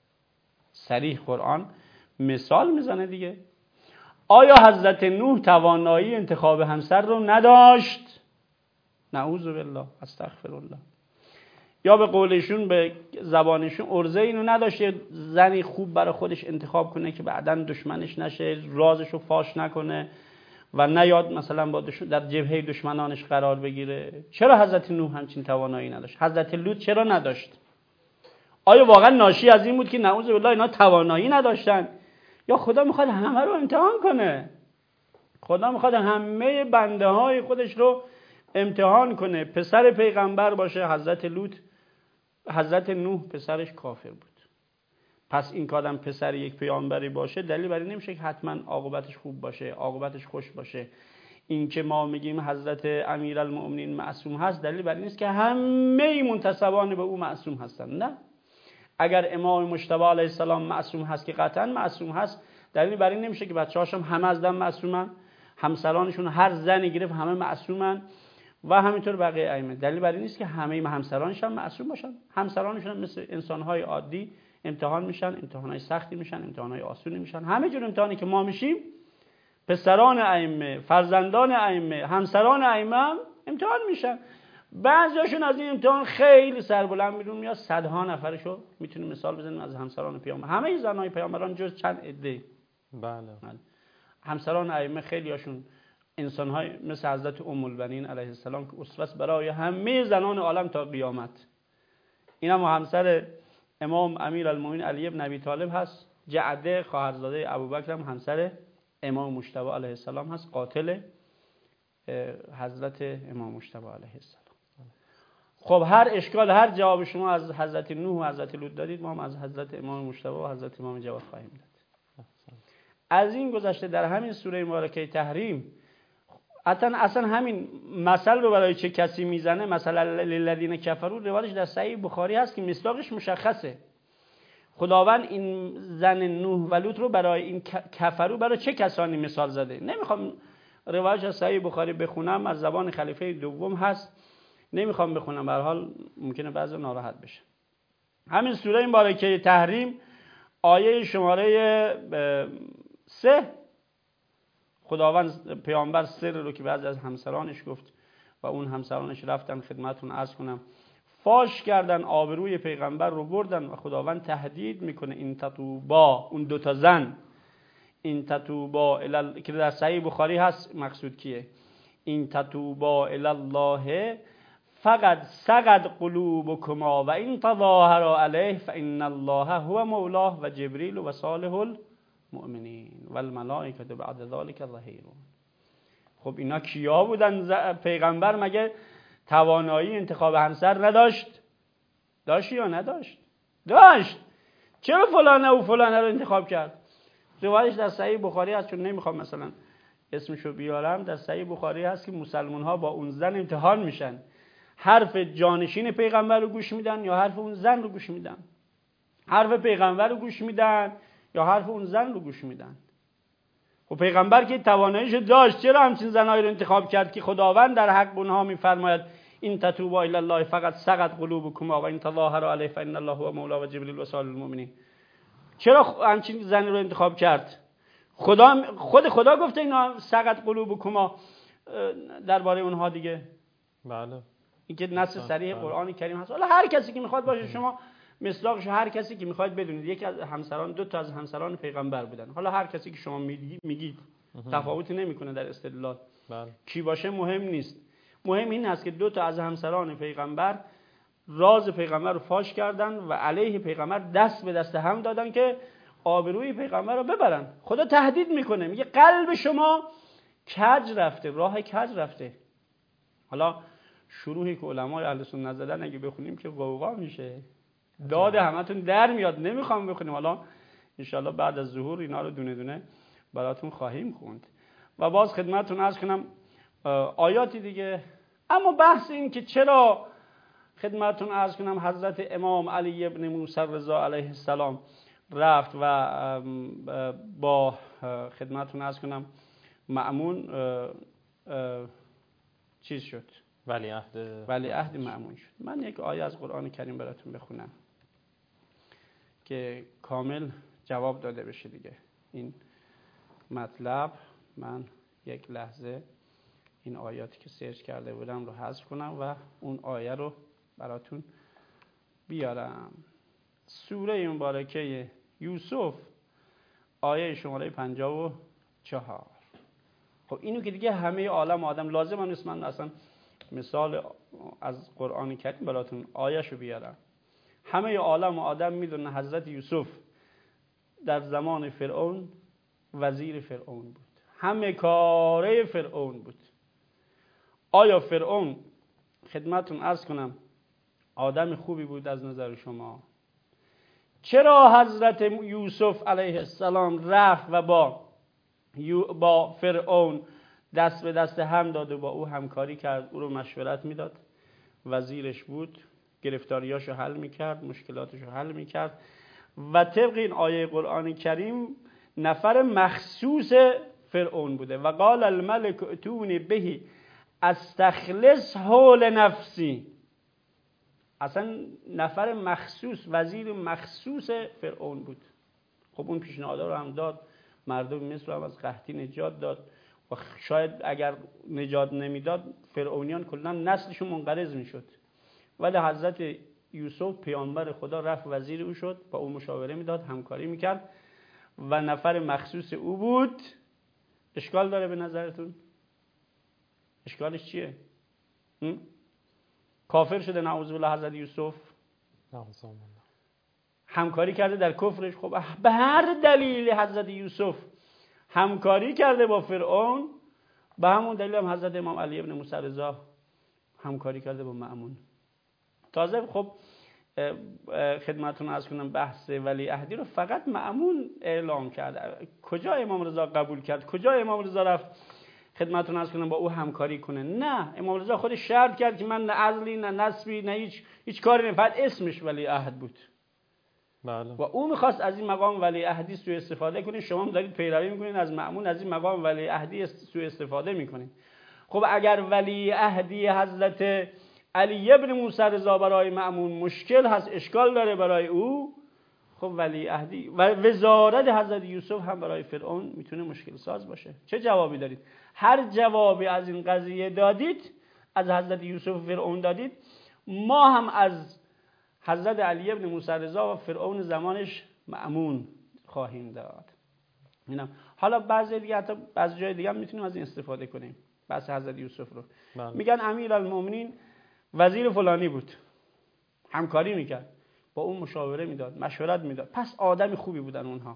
صریح قرآن مثال میزنه دیگه. آیا حضرت نوح توانایی انتخاب همسر رو نداشت؟ نعوذ بالله، استغفر الله. یا به قولشون، به زبانشون، ارزه اینو نداشت یه زنی خوب برای خودش انتخاب کنه که بعداً دشمنش نشه، رازشو فاش نکنه و نیاد مثلا با در جبهه دشمنانش قرار بگیره؟ چرا حضرت نوح همچین توانایی نداشت؟ حضرت لوط چرا نداشت؟ آیا واقعا ناشی از این بود که نعوذ بالله اینا توانایی نداشتن، یا خدا میخواد همه رو امتحان کنه؟ خدا میخواد همه بنده های خودش رو امتحان کنه. پسر پیغمبر باشه حضرت لوط، حضرت نوح پسرش کافر بود. پس این که آدم پسر یک پیامبری باشه دلیل بر این نمیشه که حتما عاقبتش خوب باشه، عاقبتش خوش باشه. این که ما میگیم حضرت امیرالمؤمنین معصوم هست دلیل بر این نیست که همه منتسبان به او معصوم هستن. نه، اگر امام مجتبی علیه السلام معصوم هست که قطعا معصوم هست، دلیل بر این نمیشه که بچه‌هاشم همه از دم معصومن، همسرانشون هر زنی گرفت همه معصومن و همینطور بقیه ائمه. دلیل بر این نیست که همه همسرانش هم معصوم باشن. همسرانشون هم مثل انسان‌های عادی امتحان میشن، امتحان‌های سختی میشن، امتحان‌های آسونی میشن. همه جور امتحانی که ما میشیم، پسران ائمه، فرزندان ائمه، همسران ائمه هم امتحان میشن. بعضیاشون از این امتحان خیلی سربلند میرون میاد، صدها نفرشو میتونیم مثال بزنیم از همسران پیامبر، همه زنای پیامبران جز چند عده. بله. همسران ائمه خیلی هاشون انسان‌های مثل حضرت ام البنین علیه السلام که اسوه است برای همه زنان عالم تا قیامت. این هم همسر امام امیرالمومنین علی ابن ابی طالب هست. جعده خواهرزاده ابوبکر هم همسر امام مجتبی علیه السلام هست، قاتل حضرت امام مجتبی علیه السلام. خب هر اشکال، هر جواب شما از حضرت نوح و حضرت لوط دادید، ما هم از حضرت امام مجتبی و حضرت امام جواد خواهیم داد. از این گذشته در همین سوره مبارکه تحریم اصلا اصلا همین مثل رو برای چه کسی میزنه، مثلا للذین کفروا، روایتش در صحیح بخاری هست که مصداقش مشخصه. خداوند این زن نوح و لوط رو برای این کفرو برای چه کسانی مثال زده. نمیخوام روایتش از صحیح بخاری بخونم، از زبان خلیفه دوم هست، نمیخوام بخونم، به هر حال ممکنه بعضی ناراحت بشه. همین سوره مبارکه تحریم آیه شماره سه، خداوند پیامبر سر رو که بعضی از همسرانش گفت و اون همسرانش رفتن خدمتون عرض کنم فاش کردن، آبروی پیغمبر رو بردن و خداوند تهدید میکنه این تطوبا، اون دوتا زن، این تطوبا الال... که در صحیح بخاری هست، مقصود کیه؟ این تطوبا الالله فقط سقط قلوبکما و این تظاهرا علیه فان الله هو مولاه و جبریل و صالح المؤمنین و الملائکه بعد ذلك ظهیر. خب اینا کیا بودن؟ پیغمبر مگه توانایی انتخاب همسر نداشت؟ داشت یا نداشت؟ داشت. چرا فلانه و فلانه رو انتخاب کرد؟ روایتش در صحیح بخاری هست، چون نمیخوام مثلا اسمشو بیارم، در صحیح بخاری هست که مسلمان ها با اون زن امتحان میشن، حرف جانشین پیغمبر رو گوش میدن یا حرف اون زن رو گوش میدن، حرف پیغمبر رو گوش میدن یا حرف اون زن رو گوش میدن. و پیغمبر که تواناییش داشت، چرا همچین زنایی رو انتخاب کرد که خداوند در حق اونها میفرماید این تتوبا الی الله فقط سقط قلوبکما و این تظاهروا علیه فان الله هو مولا و جبریل و صالح المؤمنین؟ چرا همچین زنی رو انتخاب کرد؟ خدا خود خدا گفته اینا سقط قلوبکما درباره اونها دیگه. بله. این که نص صریح قرآن کریم هست. حالا هر کسی که میخواد باشه، شما مصداقش هر کسی که میخواید بدونید، یکی از همسران، دو تا از همسران پیغمبر بودن. حالا هر کسی که شما میگید تفاوتی نمیکنه در استدلال. بله. کی باشه مهم نیست. مهم این است که دو تا از همسران پیغمبر راز پیغمبر رو فاش کردن و علیه پیغمبر دست به دست هم دادن که آبروی پیغمبر رو ببرن. خدا تهدید میکنه، میگه قلب شما کج رفته، راه کج رفته. حالا شروحی که علمای اهل سنت زدن اگه بخونیم که غوغا میشه، داد همتون در میاد. نمیخوام بخونیم، حالا انشالله بعد از ظهور اینا رو دونه دونه براتون خواهیم خوند. و باز خدمتتون عرض کنم آیاتی دیگه. اما بحث این که چرا خدمتتون عرض کنم حضرت امام علی ابن موسی رضا علیه السلام رفت و با خدمتتون عرض کنم مأمون چیز شد، ولیعهد ولیعهد مأمون شد. من یک آیه از قرآن کریم براتون بخونم که کامل جواب داده بشه دیگه این مطلب. من یک لحظه این آیاتی که سرچ کرده بودم رو حذف کنم و اون آیه رو براتون بیارم. سوره مبارکه یوسف آیه شماره پنجاه و چهار. خب اینو که دیگه همه عالم آدم لازم هم نیست من اصلا مثال از قرآن کریم براتون آیه‌شو بیارم. همه عالم آدم میدونه حضرت یوسف در زمان فرعون وزیر فرعون بود، همه کاره فرعون بود. آیا فرعون خدمتون عرض کنم آدم خوبی بود از نظر شما؟ چرا حضرت یوسف علیه السلام رفت و با با فرعون دست به دست هم داد و با او همکاری کرد، او رو مشورت میداد، وزیرش بود، گرفتاریاشو حل میکرد، مشکلاتشو حل میکرد و طبق این آیه قرآن کریم نفر مخصوص فرعون بوده. و قال الملك ائتونی به استخلص حول نفسی. اصلا نفر مخصوص، وزیر مخصوص فرعون بود. خب اون پیشنهاد رو هم داد، مردم مصر رو هم از قحطی نجات داد و شاید اگر نجات نمیداد فرعونیان کلا نسلشون منقرض میشد. ولی حضرت یوسف پیامبر خدا رفت وزیر او شد، با او مشاوره میداد، همکاری میکرد و نفر مخصوص او بود. اشکال داره به نظرتون؟ اشکالش چیه؟ کافر شده نعوذ بالله حضرت یوسف، همکاری کرده در کفرش. خب به هر دلیل حضرت یوسف همکاری کرده با فرعون، به همون دلیل هم حضرت امام علی ابن موسی رضا همکاری کرده با مأمون. تازه خب خدمتتون عرض کنم بحث ولیعهدی رو فقط مأمون اعلام کرد. کجا امام رضا قبول کرد؟ کجا امام رضا رفت خدمتتون عرض کنم با او همکاری کنه؟ نه، امام رضا خودش شرط کرد که من نه عزلی نه نسبی نه هیچ هیچ کاری نمی‌کنم، فقط اسمش ولیعهد بود. بله. و او میخواست از این مقام ولیعهدی سوء استفاده کنید. شما هم دارید پیروی میکنید از مأمون، از این مقام ولیعهدی سوء استفاده میکنید. خب اگر ولیعهدی حضرت علی ابن موسی رضا برای مأمون مشکل هست، اشکال داره برای او، خب ولیعهدی و وزارت حضرت یوسف هم برای فرعون میتونه مشکل ساز باشه. چه جوابی دارید؟ هر جوابی از این قضیه دادید، از حضرت یوسف و فرعون دادید، ما هم از حضرت علی ابن موسی رضا و فرعون زمانش مأمون خواهیم داد. اینم حالا بعضی دیگه حتی بعضی جای دیگه هم میتونیم از این استفاده کنیم. بحث حضرت یوسف رو بله. میگن امیرالمومنین وزیر فلانی بود، همکاری میکرد، با اون مشاوره میداد، مشورت میداد، پس آدم خوبی بودن اونها.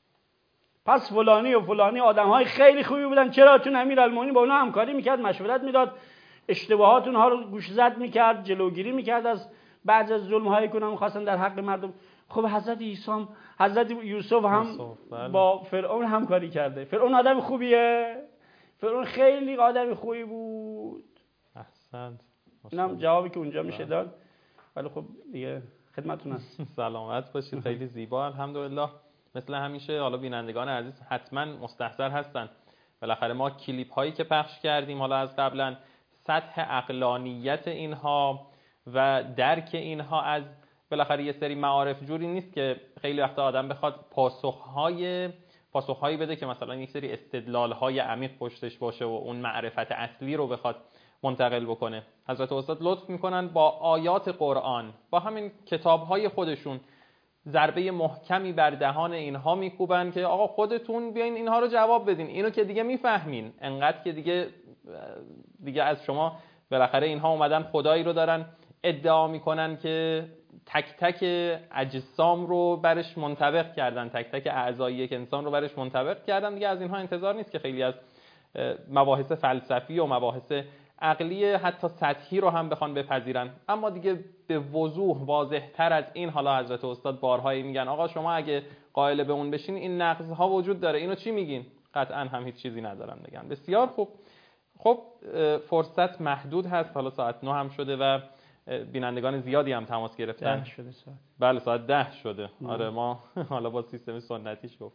پس فلانی و فلانی آدمهای خیلی خوبی بودن. چرا؟ چون امیرالمومنین با اونها همکاری میکرد، مشورت میداد، اشتباهات اونها رو گوشزد میکرد، جلوگیری میکرد از بعضی از ظلم‌هایی که اونها می‌خواستن در حق مردم. خب حضرت عیسی حضرت یوسف هم بله. با فرعون همکاری کرده. فرعون آدم خوبیه؟ فرعون خیلی آدم خوبی بود. احسنت. اینم جوابی که اونجا میشه داد. ولی خب دیگه خدمتتون هست. سلامت باشید. خیلی زیبا الحمدلله. مثل همیشه حالا بینندگان عزیز حتما مستحضر هستن. بالاخره ما کلیپ هایی که پخش کردیم حالا از قبلا سطح عقلانیت اینها و درک اینها از بالاخره یه سری معارف جوری نیست که خیلی وقتا آدم بخواد پاسخهای پاسخهایی بده که مثلا یک سری استدلالهای عمیق پشتش باشه و اون معرفت اصلی رو بخواد منتقل بکنه. حضرت استاد لطف میکنن با آیات قرآن، با همین کتابهای خودشون ضربه محکمی بر دهان اینها میکوبن که آقا خودتون بیاین اینها رو جواب بدین، اینو که دیگه میفهمین، انقدر که دیگه دیگه از شما بالاخره اینها اومدن خدایی رو دارن ادعا میکنن که تک تک اجسام رو برش منطبق کردن، تک تک اعضای یک انسان رو برش منطبق کردن. دیگه از اینها انتظار نیست که خیلی از مباحث فلسفی و مباحث عقلی حتی سطحی رو هم بخوان بپذیرن. اما دیگه به وضوح واضح تر از این حالا حضرت استاد بارهایی میگن آقا شما اگه قائل به اون بشین این نقض ها وجود داره، اینو چی میگین؟ قطعا هم هیچ چیزی ندارن بگن. بسیار خوب. خب فرصت محدود هست، حالا ساعت نه هم شده و بینندگان زیادی هم تماس گرفتن. ده شده ساعت. بله ساعت ده شده. نه. آره ما حالا با سیستم سنتیش گفت.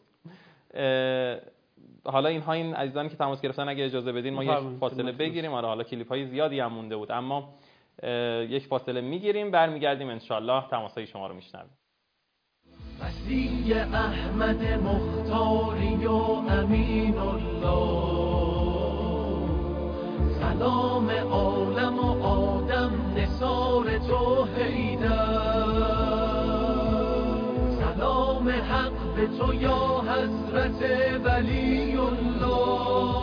حالا اینها این عزیزانی که تماس گرفتن اگه اجازه بدین ما یک فاصله بگیریم. آره حالا کلیپ های زیادی هم مونده بود اما یک فاصله میگیریم، برمیگردیم ان شاءالله تماسای شما رو میشنویم. مسیح احمد مختاری و امین الله، سلام عالم و آدم نثار تو حیدر، سلام حق به تو یا حضرت ولی الله،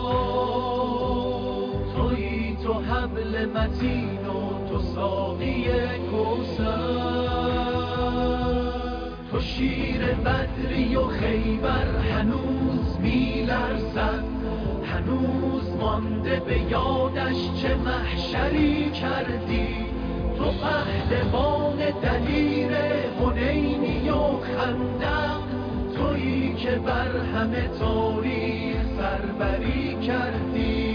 تویی تو حبل متین و تو ساقی کوثر، تو شیر بدری و خیبر هنوز میلرزد، هنوز مانده به یادش چه محشری کردی، تو پهلوان دلیر حنینی و خندق، تویی که بر همه تاریخ سربری کردی.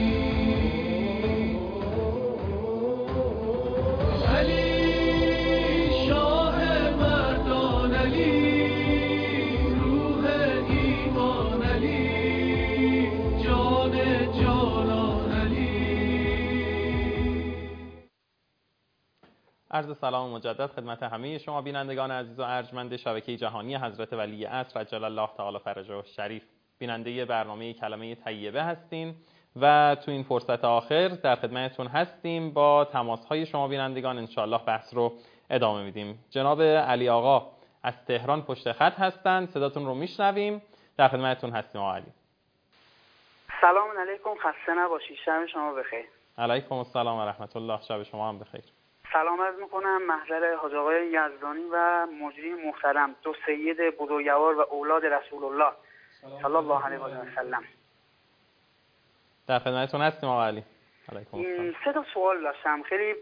علی شاه مردان، علی روح ایمان، علی جان جانان، علی. عرض سلام مجدد خدمت همه شما بینندگان عزیز و ارجمند شبکه جهانی حضرت ولی عصر عجل الله تعالی فرجه شریف. بیننده برنامه کلمه طیبه هستین و تو این فرصت آخر در خدمتتون هستیم با تماس‌های شما بینندگان. انشاءالله بحث رو ادامه میدیم. جناب علی آقا از تهران پشت خط هستند، صداتون رو میشنویم، در خدمتتون هستیم آقا علی. سلام علیکم، خسته نباشید، شب شما بخیر. علیکم السلام و رحمت الله، شب شما هم بخیر. سلام عرض میکنم محضر حاج آقای یزدانی و مجری محترم دو سید بزرگوار و اولاد رسول الله صلی الله علیه و سلم. در خدمتتون هستیم آقا علی. علیکم السلام. سه تا سوال داشتم، خیلی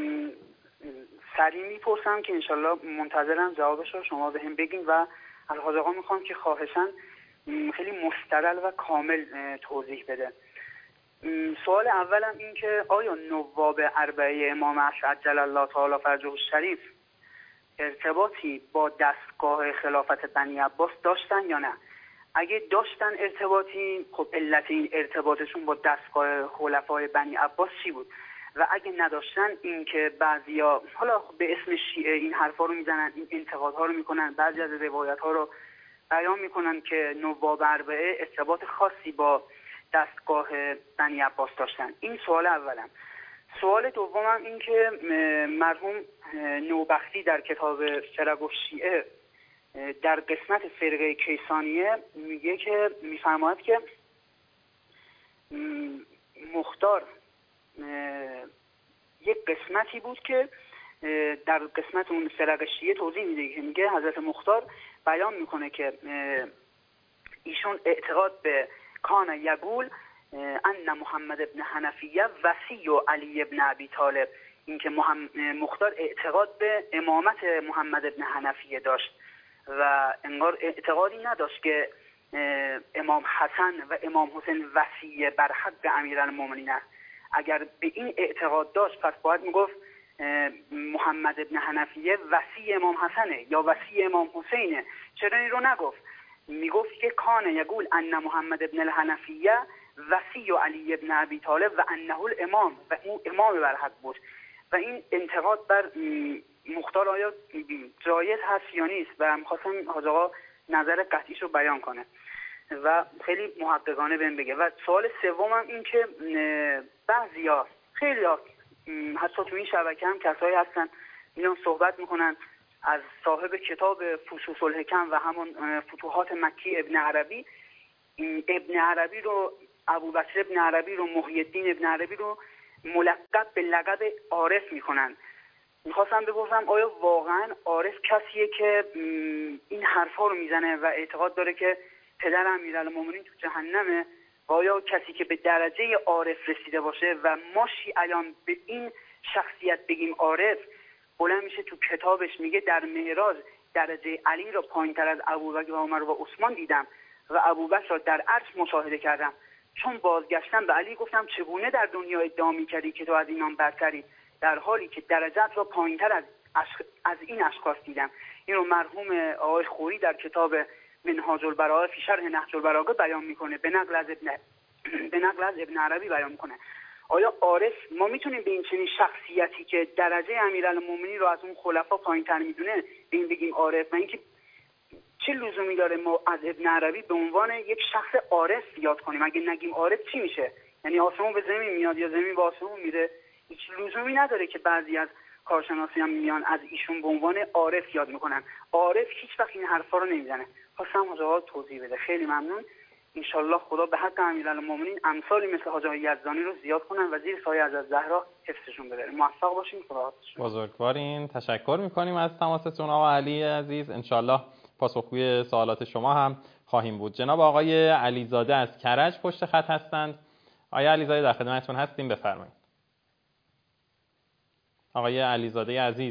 سریع میپرسم که انشالله منتظرم جوابش رو شما بهم بگین و از حاج آقا میخوام که خواهشاً خیلی مستدل و کامل توضیح بده. سوال اولم این که آیا نواب اربعه امام عصر عجل الله تعالی فرجه الشریف ارتباطی با دستگاه خلافت بنی عباس داشتن یا نه؟ اگه داشتن ارتباطی، خب علت این ارتباطشون با دستگاه خلفای بنی عباس چی بود؟ و اگه نداشتن این که بعضیا حالا به اسم شیعه این حرفا رو میزنن، این انتقادها رو میکنن، بعضی از روایت ها رو بیان میکنن که نواب اربعه ارتباط خاصی با دستگاه بنی عباس داشتن. این سوال اولم. سوال دومم این که مرحوم نوبختی در کتاب فرق الشیعه در قسمت فرقه کیسانیه میگه که میفرماید که مختار یک قسمتی بود که در قسمت اون فرق شیعه توضیح میده که میگه حضرت مختار بیان میکنه که ایشون اعتقاد به کان یقول ان محمد ابن حنفیه وصی و علی ابن ابی طالب، اینکه مختار اعتقاد به امامت محمد ابن حنفیه داشت و انگار اعتقادی نداشت که امام حسن و امام حسین وصی بر حق امیرالمومنین است. اگر به این اعتقاد داشت پس باید میگفت محمد ابن حنفیه وصی امام حسنه یا وصی امام حسینه. چرا این رو نگفت؟ میگفت که کان یقول ان محمد ابن الحنفیه وصی و علی ابن ابی طالب و انه الامام و او امام بر حق بود. و این انتقاد بر مختار آیا جایز هست یا نیست و میخواستم حاج آقا نظر قطعیش رو بیان کنه و خیلی محققانه بهم بگه. و سوال سومم این که بعضیا خیلی ها حتی تو این شبکه هم کسایی هستن میان صحبت میکنن از صاحب کتاب فصوص الحکم و همون فتوحات مکی ابن عربی، ابن عربی رو ابوبکر ابن عربی رو محی الدین ابن عربی رو ملقب به لقب عارف میکنن. میخواستم بپرسم آیا واقعا عارف کسیه که این حرفا رو میزنه و اعتقاد داره که پدر امیرالمومنین تو جهنمه؟ و آیا کسی که به درجه عارف رسیده باشه و ما شیعیان به این شخصیت بگیم عارف، بلند میشه تو کتابش میگه در معراج درجه علی رو پایین‌تر از ابوبکر و عمر و عثمان دیدم و ابوبکر را در عرش مشاهده کردم. چون بازگشتم به علی گفتم چگونه در دنیا ادعا می‌کردی که تو از اینان برتری، در حالی که درجات را پایین‌تر از از این اشخاص دیدم. اینو مرحوم آقای خوری در کتاب منهاج البلاغه فی شرح نهج البلاغه بیان میکنه، به نقل از ابن به نقل از ابن عربی بیان میکنه. آیا عارف ما میتونیم به این چنین شخصیتی که درجه امیرالمومنین رو از اون خلفا پایین‌تر میدونه به این بگیم عارف؟ و اینکه چه لزومی داره ما از ابن عربی به عنوان یک شخص عارف یاد کنیم؟ اگه نگیم عارف چی میشه؟ یعنی آسمون به زمین میاد یا زمین به آسمون میره؟ هیچ لزومی نداره که بعضی از کارشناسی هم میان از ایشون به عنوان عارف یاد میکنن. عارف هیچ وقت این حرفا رو نمیزنه. خواستم حاج آقا توضیح بده. خیلی ممنون. انشالله خدا به حق امیرالمومنین امثالی مثل حاج آقای یزدانی رو زیاد کنن و زیر سایه حضرت زهرا حفظشون ببره. موفق باشین. خدا حافظ. بزرگوارین. تشکر میکنیم از تماستون آقا علی عزیز. انشالله پاسخگوی سوالات شما هم خواهیم بود. جناب آقای علیزاده از کرج پشت خط هستند. آقای علیزاده در خدمتتون هستیم، بفرمایید. آقای علیزاده عزیز.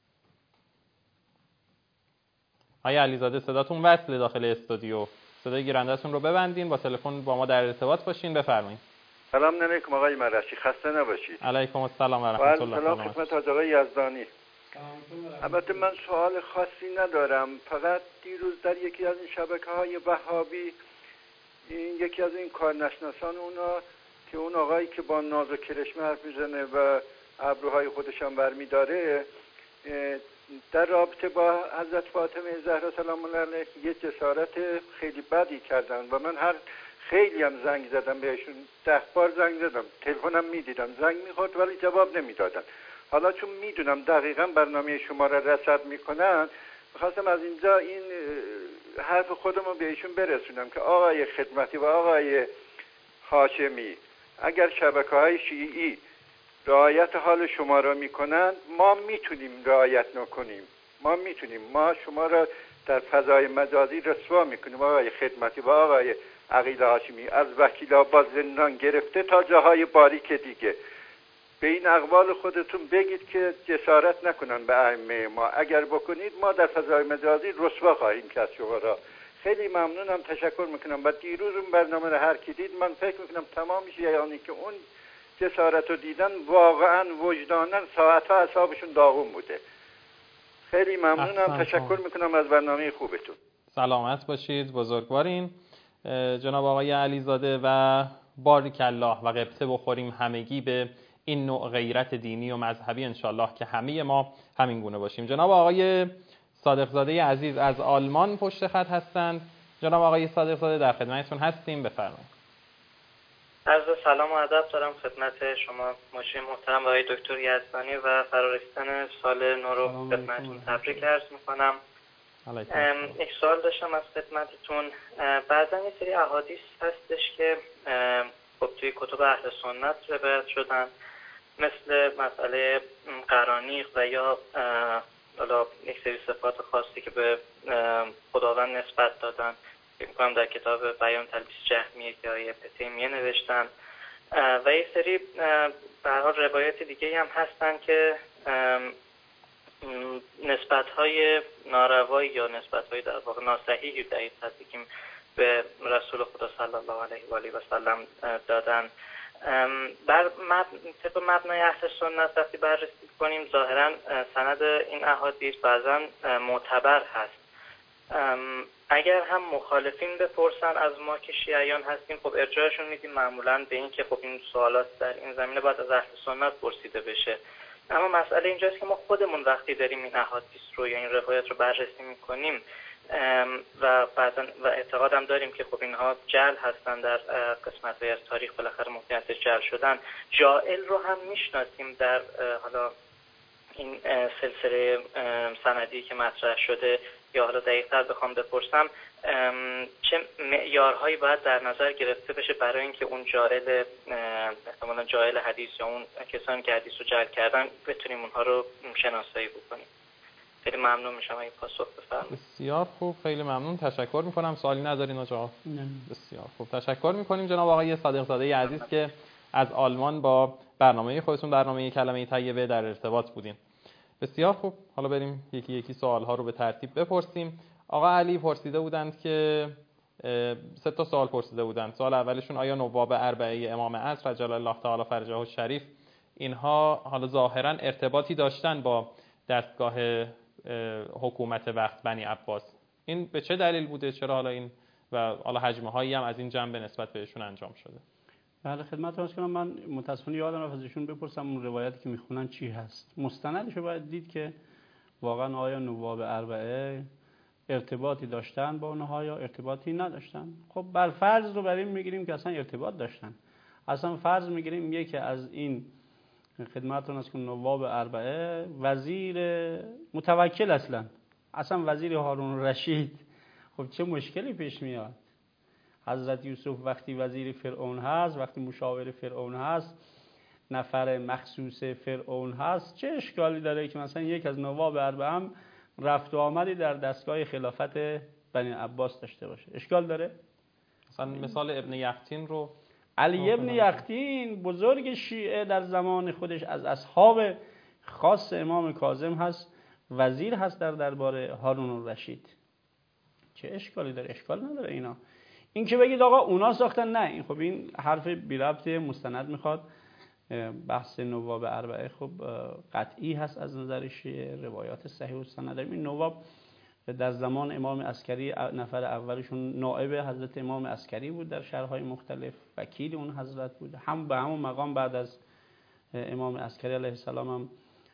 آقای علیزاده صداتون وصله داخل استودیو. صدای گیرنده‌تون رو ببندین، با تلفن با ما در ارتباط باشین. بفرمایید. سلام علیکم آقای مرشی، خسته نباشید. علیکم السلام و رحمت الله. سلام خدمت حاج آقای یزدانی. البته من سوال خاصی ندارم، فقط دیروز در یکی از این شبکه‌های وهابی این یکی از این کارنشناسان اونا که اون آقایی که با ناز و کرشمه حرف میزنه و ابروهای خودش هم برمیداره در رابطه با حضرت فاطمه زهرا سلام الله علیها یه جسارت خیلی بدی کردن و من هر خیلی هم زنگ زدم بهشون، ده بار زنگ زدم، تلفنم میدیدم زنگ میخورد ولی جواب نمیدادن. حالا چون میدونم دقیقاً برنامه شما را رصد میکنن، میخواستم از اینجا این حرف خودم رو بهشون برسونم که آقای خدمتی و آقای هاشمی اگر شبکه‌های شیعی رعایت حال شما را میکنن، ما میتونیم رعایت نکنیم. ما میتونیم ما شما را در فضای مجازی رسوا میکنیم. آقای خدمتی و آقای عقیل هاشمی از وکیل‌آباد زندان گرفته تا جاهای باریک دیگه به این اقوال خودتون بگید که جسارت نکنن به ائمه ما. اگر بکنید ما در فضای مجازی رسوا خواهیم کرد شما را. خیلی ممنونم، تشکر میکنم. و دیروز اون برنامه رو هر کی دید، من فکر میکنم تمام شیعیانی که اون جسارت رو دیدن واقعا وجدانن ساعتها اعصابشون داغون بوده. خیلی ممنونم، تشکر میکنم از برنامه خوبتون. سلامت باشید، بزرگوارین. جناب آقای علیزاده و بارک الله و قبطه بخوریم همگی به این نوع غیرت دینی و مذهبی، انشالله که همه ما همین گونه باشیم. جناب آقای صادقزاده عزیز از آلمان پشت خط هستند. جناب آقای صادقزاده در خدمتتون هستیم، بفرمایید. عرض سلام و ادب دارم خدمت شما مجری محترم و آقای دکتر یزدانی و فرارسیدن سال نو رو خدمتتون تبریک عرض میکنم. یک سوال داشتم از خدمتتون. بعضا یه سری احادیث هستش که خب توی کتب اهل سنت روایت شدن، مثل مسئله قرانیق و یا حالا یک سری صفات خاصی که به خداوند نسبت دادن. فکر می‌کنم در کتاب بیان تلبیس جهمیه که آیه تیمیه نوشتن و یک سری به هر حال روایت دیگه هم هستن که نسبت‌های ناروایی یا نسبت‌های در واقع ناصحیحی در این بگیم به رسول خدا صلی الله علیه و آله و سلم دادن. بر مبن... طبق مبنای اهل سنت وقتی بررسی کنیم ظاهرا سند این احادیث بعضا معتبر هست. اگر هم مخالفین بپرسن از ما که شیعیان هستیم، خب ارجاعشون میدیم معمولا به این که خب این سوالات در این زمینه باید از اهل سنت پرسیده بشه. اما مسئله اینجاست که ما خودمون وقتی داریم این احادیث رو یا این روایت رو بررسی میکنیم و بعضا و اعتقادم داریم که خب اینها جعل هستن، در قسمت‌های از تاریخ بالاخره ممکنه جعل شدن، جائل رو هم میشناسیم در حالا این سلسله سندی که مطرح شده، یا حالا دقیق‌تر بخوام بپرسم چه معیارهایی باید در نظر گرفته بشه برای اینکه اون جائل احتمالاً جائل حدیث یا اون کسانی که حدیث رو جعل کردن بتونیم اونها رو شناسایی بکنیم. خیلی ممنون میشم اگه پاسخ بفرمایید. بسیار خوب، خیلی ممنون، تشکر میکنم. سوالی ندارین آقا؟ نه. بسیار خوب، تشکر میکنیم جناب آقای صادقزاده عزیز که از آلمان با برنامه خودتون، برنامه کلمه طیبه، در ارتباط بودین. بسیار خوب، حالا بریم یکی یکی سوال ها رو به ترتیب بپرسیم. آقا علی پرسیده بودند که سه تا سوال پرسیده بودن. سوال اولشون آیا نواب اربعه امام عصر عجل الله تعالی فرجه الشریف اینها حالا ظاهرا ارتباطی داشتن با دستگاه حکومت وقت بنی عباس؟ این به چه دلیل بوده؟ چرا حالا این و حالا حجمه هایی هم از این جنبه نسبت بهشون انجام شده؟ بله خدمت عرض کنم، من متاسفانه یادم رفت ازشون بپرسم اون روایتی که میخونن چی هست. مستندش رو باید دید که واقعا آیا نواب اربعه ارتباطی داشتن با اونها یا ارتباطی نداشتن. خب بر فرض رو بر این میگیریم که اصلا ارتباط داشتن. اصلا فرض میگیریم یکی از این خدمتتون است که نواب اربعه وزیر متوکل اصلا اصلا وزیر هارون رشید، خب چه مشکلی پیش میاد؟ حضرت یوسف وقتی وزیر فرعون هست، وقتی مشاور فرعون هست، نفر مخصوص فرعون هست، چه اشکالی داره که مثلا یک از نواب اربعه هم رفت و آمدی در دستگاه خلافت بنی عباس داشته باشه؟ اشکال داره؟ مثلا مثال ابن یقطین رو علی ابن یقطین بزرگ شیعه در زمان خودش از اصحاب خاص امام کاظم هست، وزیر هست در دربار هارون الرشید. چه اشکالی داره؟ اشکال نداره اینا. این که بگید آقا اونا ساختن، نه، این خب این حرف بی ربط مستند میخواد. بحث نواب اربعه خب قطعی هست از نظر شیعه، روایات صحیح و سند داریم. این نواب در زمان امام عسکری نفر اولشون نائب حضرت امام عسکری بود در شهرهای مختلف، وکیل اون حضرت بود، هم به همون مقام بعد از امام عسکری علیه السلام هم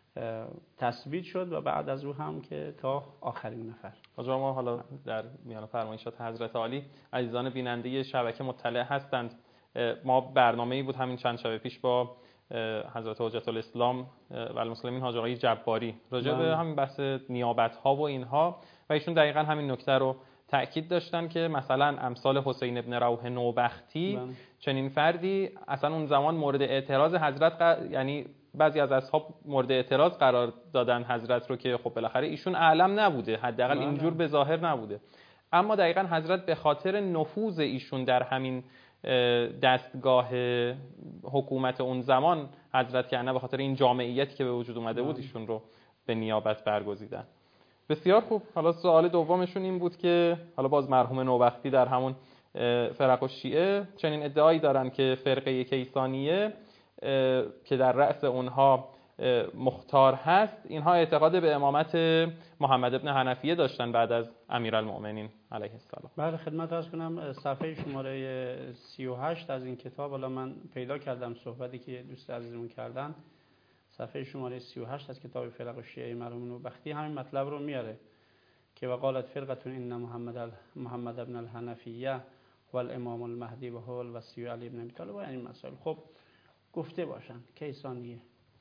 تثبیت شد و بعد از او هم که تا آخرین نفر. آجا ما حالا در میان فرمایشات حضرت عالی عزیزان بیننده شبکه مطلع هستند. ما برنامه‌ای بود همین چند شب پیش با حضرت حجت الاسلام و المسلمین حاج آقای جباری راجع به همین بحث نیابت ها و اینها و ایشون دقیقاً همین نکته رو تأکید داشتن که مثلا امثال حسین ابن روح نوبختی بله. چنین فردی اصلا اون زمان مورد اعتراض حضرت ق... یعنی بعضی از اصحاب مورد اعتراض قرار دادن حضرت رو که خب بالاخره ایشون اعلم نبوده، حداقل اینجور به ظاهر نبوده، اما دقیقاً حضرت به خاطر نفوذ ایشون در همین دستگاه حکومت اون زمان حضرت که نه به خاطر این جامعیتی که به وجود اومده بود ایشون رو به نیابت برگزیدن. بسیار خوب. حالا سوال دومشون این بود که حالا باز مرحوم نوبختی در همون فرق الشیعه چنین ادعایی دارن که فرقه کیسانیه که در رأس اونها مختار هست، اینها اعتقاد به امامت محمد ابن حنفیه داشتن بعد از امیرالمؤمنین علیه السلام. بله خدمت عرض کنم، صفحه شماره سی و هشت از این کتاب، حالا من پیدا کردم صحبتی که دوست عزیزمون کردن، صفحه شماره سی و هشت از کتاب فرق الشیعه مرحوم نوبختی همین مطلب رو میاره که وقالت فرقتون ان محمد محمد ابن الحنفیه و الامام المهدی و هو الوصی علی ابن ابی طالب و این مسائل. خب گفته باشن کیسانیه،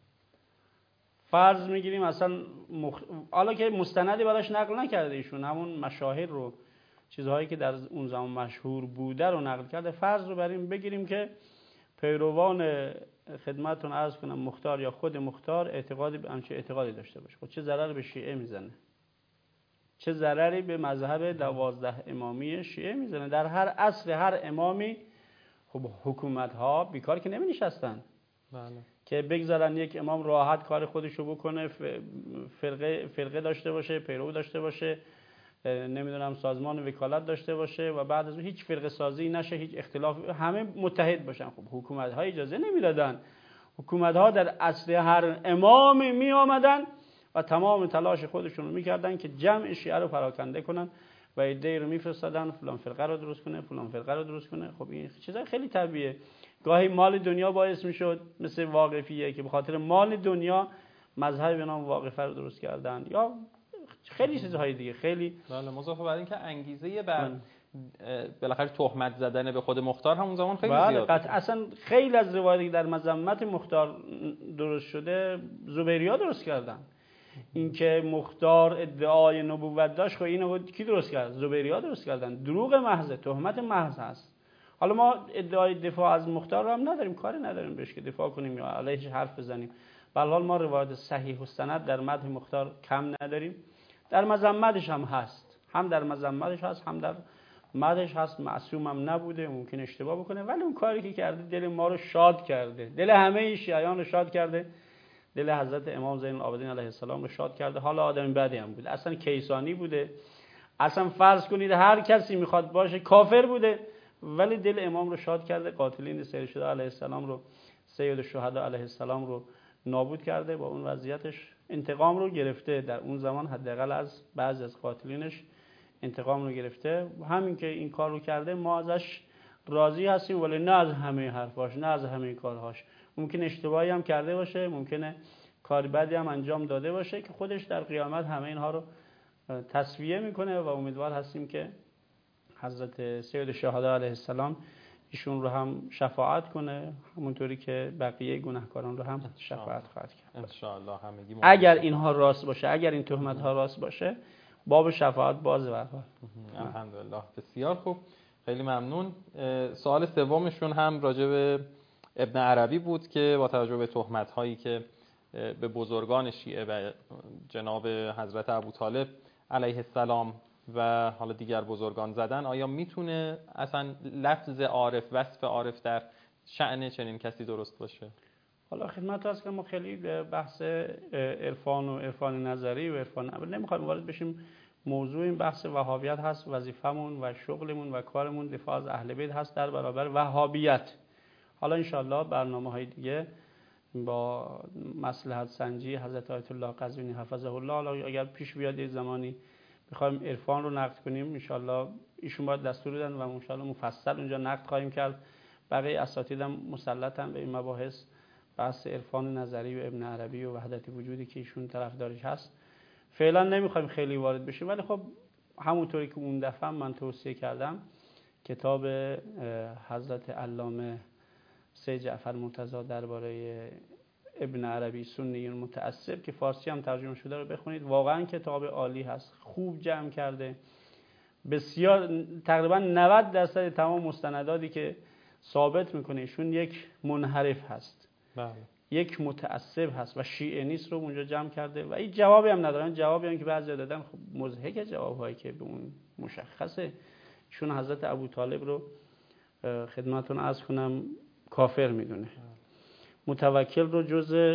فرض میگیریم اصلا مخ... حالا که مستندی براش نقل نکرده ایشون، همون مشاهد رو، چیزهایی که در اون زمان مشهور بوده رو نقل کرده، فرض رو بر این بگیریم که پیروان خدمتتون عرض کنم مختار یا خود مختار اعتقادی به همچه اعتقادی داشته باشه. خب چه ضرری به شیعه میزنه؟ چه ضرری به مذهب دوازده امامی شیعه میزنه؟ در هر عصر هر امامی خب حکومت ها بیکار که نمی نشستن. بله. که بگذارن یک امام راحت کار خودشو بکنه، فرقه فرقه داشته باشه، پیرو داشته باشه، نمیدونم سازمان وکالت داشته باشه و بعد از اون هیچ فرقه سازی نشه، هیچ اختلاف، همه متحد باشن. خب حکومت ها اجازه نمیدادن. حکومت ها در اصل هر امامی می آمدن و تمام تلاش خودشون رو میکردن که جمع شیعه رو پراکنده کنن و ایده رو میفرستادن فلان فرقه رو درست کنه، فلان فرقه رو درست کنه. خب این چیزا خیلی طبیعیه. گاهی مال دنیا باعث میشد، مثل واقفیه که به خاطر مال دنیا مذهب به نام واقفه رو درست کردن، یا خیلی چیزهای دیگه. خیلی بله. مضافه بر این که انگیزه بر بالاخره تهمت زدن به خود مختار همون زمان خیلی بله زیاد بود. اصلا خیلی از روایاتی در مذمت مختار درست شده زبیریا درست کردن. اینکه مختار ادعای نبوت داشت، خب اینو کی درست کرد؟ زبیریا درست کردن. دروغ محض، تهمت محض هست. حالا ما ادعای دفاع از مختار رو هم نداریم، کاری نداریم بهش که دفاع کنیم یا علیهش حرف بزنیم. به هر حال ما روایت صحیح و سند در مدح مختار کم نداریم، در مذمتش هم هست، هم در مذمتش هست هم در مدحش هست. معصوم هم نبوده، ممکن اشتباه بکنه، ولی اون کاری که کرده دل ما رو شاد کرده، دل همه شیعیان رو شاد کرده، دل حضرت امام زین العابدین علیه السلام رو شاد کرده. حالا آدم بدی هم بوده، اصلا کیسانی بوده، اصلا فرض کنید هر کسی میخواد باشه کافر بوده ولی دل امام رو شاد کرده، قاتلین سید الشهدا علیه السلام رو سید الشهدا علیه السلام رو نابود کرده، با اون وضعیتش انتقام رو گرفته. در اون زمان حداقل از بعضی از قاتلینش انتقام رو گرفته. همین که این کار رو کرده ما ازش راضی هستیم، ولی نه از همه حرفاش، نه از همه کارهاش. ممکن اشتباهی هم کرده باشه، ممکنه کار بدی هم انجام داده باشه که خودش در قیامت همه اینها رو تصفیه میکنه و امیدوار هستیم که حضرت سید الشهدا علیه السلام ایشون رو هم شفاعت کنه، همونطوری که بقیه گناهکاران رو هم شفاعت خواهد کرد. انشاءالله همگی اگر اینها راست باشه، اگر این تهمت ها راست باشه، باب شفاعت بازه. به هر حال الحمدلله. بسیار خوب، خیلی ممنون. سوال سومشون هم راجع به ابن عربی بود که با توجه به تهمت هایی که به بزرگان شیعه و جناب حضرت ابوطالب علیه السلام و حالا دیگر بزرگان زدن، آیا میتونه اصلا لفظ عارف، وصف عارف در شأن چنین کسی درست باشه؟ حالا خدمت هست که ما خیلی بحث عرفان و عرفان نظری و عرفان عملی نمیخوایم وارد بشیم. موضوع این بحث وهابیت هست، وظیفمون و شغلمون و کارمون دفاع از اهل بیت هست در برابر وهابیت. حالا انشالله برنامه های دیگه با مصلحت سنجی حضرت آیت الله قزوینی حفظه الله، حالا اگر پیش بیاد یه زمانی میخوایم عرفان رو نقد کنیم، انشالله ایشون باید دستور بدن و انشالله مفصل اونجا نقد خواهیم کرد. بقیه اساتیدم مسلطن به این مباحث، بحث عرفان نظری و ابن عربی و وحدت وجودی که ایشون طرفدارش هست. فعلا نمیخوایم خیلی وارد بشیم، ولی خب همونطوری که اون دفعه من توصیه کردم کتاب حضرت علامه سید جعفر مرتضی درباره ابن عربی سنی متعصب که فارسی هم ترجمه شده رو بخونید. واقعا کتاب عالی هست، خوب جمع کرده، بسیار تقریبا نود درصد تمام مستنداتی که ثابت میکنه ایشون یک منحرف هست، بله. یک متعصب هست و شیعه نیست رو اونجا جمع کرده و این جوابی هم ندارن. جوابی هم که بعضی دادن خب مضحک جوابایی که به اون مشخصه. ایشون حضرت ابوطالب رو خدمتتون عرض کنم کافر میدونه، متوکل رو جز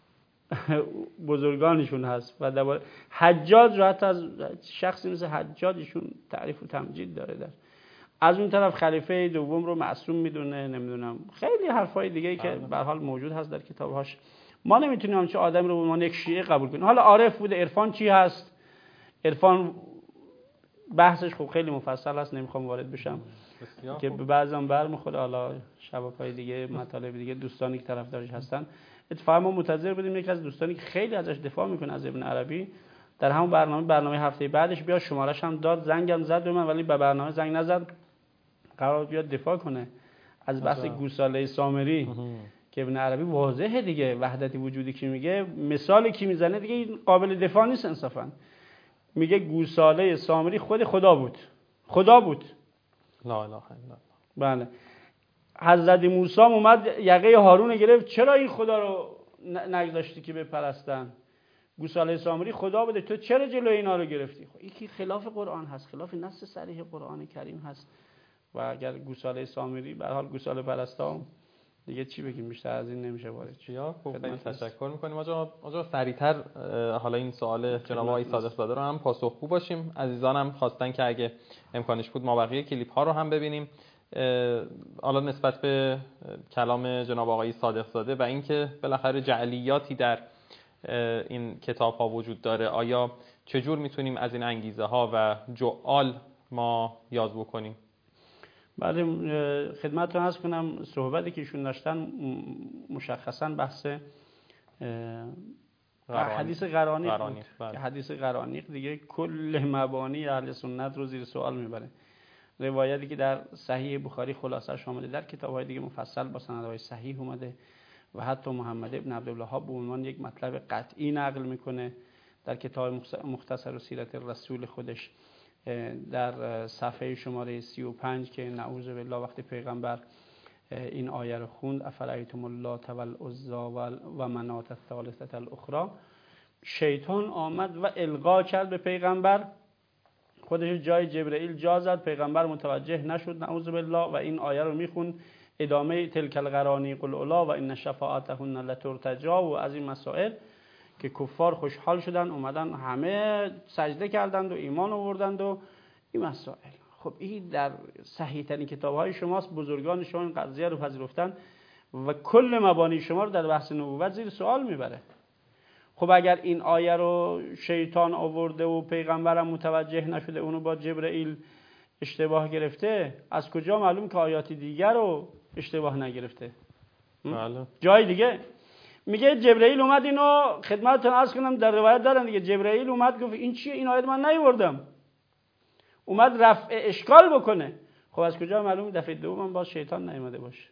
بزرگانشون هست و درباره حجاج رو حتی از شخصی مثل حجاج ایشون تعریف و تمجید داره. در از اون طرف خلیفه دوم رو معصوم میدونه، نمیدونم خیلی حرفای دیگه ای که به هر حال موجود هست در کتابهاش. ما نمیتونیم همچه آدمی رو به عنوان یک شیعه قبول کنیم. حالا عارف بوده، عرفان چی هست؟ عرفان بحثش خب خیلی مفصل هست، نمیخوام وارد بشم که به بعضم برمیخوره. حالا شبکه‌های دیگه مطالب دیگه دوستانی که طرفدارش هستن، اتفاقا ما منتظر بودیم یکی از دوستانی که خیلی ازش دفاع میکنه از ابن عربی در همون برنامه برنامه هفته بعدش بیاد، شمارش هم داد، زنگم زد به من ولی به برنامه زنگ نزد، قرار بیاد دفاع کنه از بحث گوساله سامری که ابن عربی واضحه دیگه، وحدت وجودی که میگه، مثالی که میزنه دیگه قابل دفاع نیست انصافا. میگه گوساله سامری خود خدا بود، خدا بود. لا اله الا الله. بله. حضرت موسی اومد یقه هارون گرفت، چرا این خدا رو نگذاشتی که بپرستن؟ گوساله سامری خدا بوده، تو چرا جلوی اینا رو گرفتی؟ خب یکی خلاف قرآن هست، خلاف نص صریح قرآن کریم هست. و اگر گوساله سامری به هر حال گوساله پرستا دیگه چی بگیم، بیشتر از این نمیشه وارد. چیا؟ خوب خیلی تشکر می‌کنیم. آقا آقا سریعتر حالا این سوال جناب آقای صادق زاده رو هم پاسخگو باشیم. عزیزانم خواستن که اگه امکانش بود ما بقیه کلیپ ها رو هم ببینیم. حالا نسبت به کلام جناب آقای صادق زاده و اینکه بالاخره جعلیاتی در این کتاب ها وجود داره، آیا چجور میتونیم از این انگیزه ها و جعال ما یاد بکنیم؟ بله، خدمتتون عرض کنم صحبتی که ایشون داشتن مشخصا بحث حدیث غرانیق بود. بله. حدیث غرانیق دیگه کل مبانی اهل سنت رو زیر سوال میبره. روایتی که در صحیح بخاری خلاصش آمده، در کتاب‌های دیگه مفصل با سندهای صحیح اومده و حتی محمد ابن عبدالوهاب به عنوان یک مطلب قطعی نقل میکنه در کتاب مختصر سیرت الرسول خودش در صفحه شماره سی و پنج که نعوذ بالله وقتی پیغمبر این آیه رو خوند افرایتم اللات والعزی و منات الثالثه الاخری، شیطان آمد و القا کرد به پیغمبر، خودش جای جبرئیل جا زد، پیغمبر متوجه نشد نعوذ بالله و این آیه رو میخوند ادامه تلک الغرانیق العلا و ان شفاعتهن لترتجا و از این مسائل که کفار خوشحال شدن اومدن همه سجده کردند و ایمان آوردند و این مسائل. خب این در صحیح ترین کتاب های شماست، بزرگان شما این قضیه رو پذیرفتن و کل مبانی شما رو در بحث نبوت زیر سوال میبره. خب اگر این آیه رو شیطان آورده و پیغمبرم متوجه نشده، اونو با جبرئیل اشتباه گرفته، از کجا معلوم که آیات دیگر رو اشتباه نگرفته؟ بله. جای دیگه میگه جبرئیل اومد، اینو خدمتتون عرض کنم در روایت دارن دیگه، جبرئیل اومد گفت این چیه؟ این آیه من نیاوردم. اومد رفع اشکال بکنه. خب از کجا معلوم دفعه دوم باز شیطان نیومده باشه؟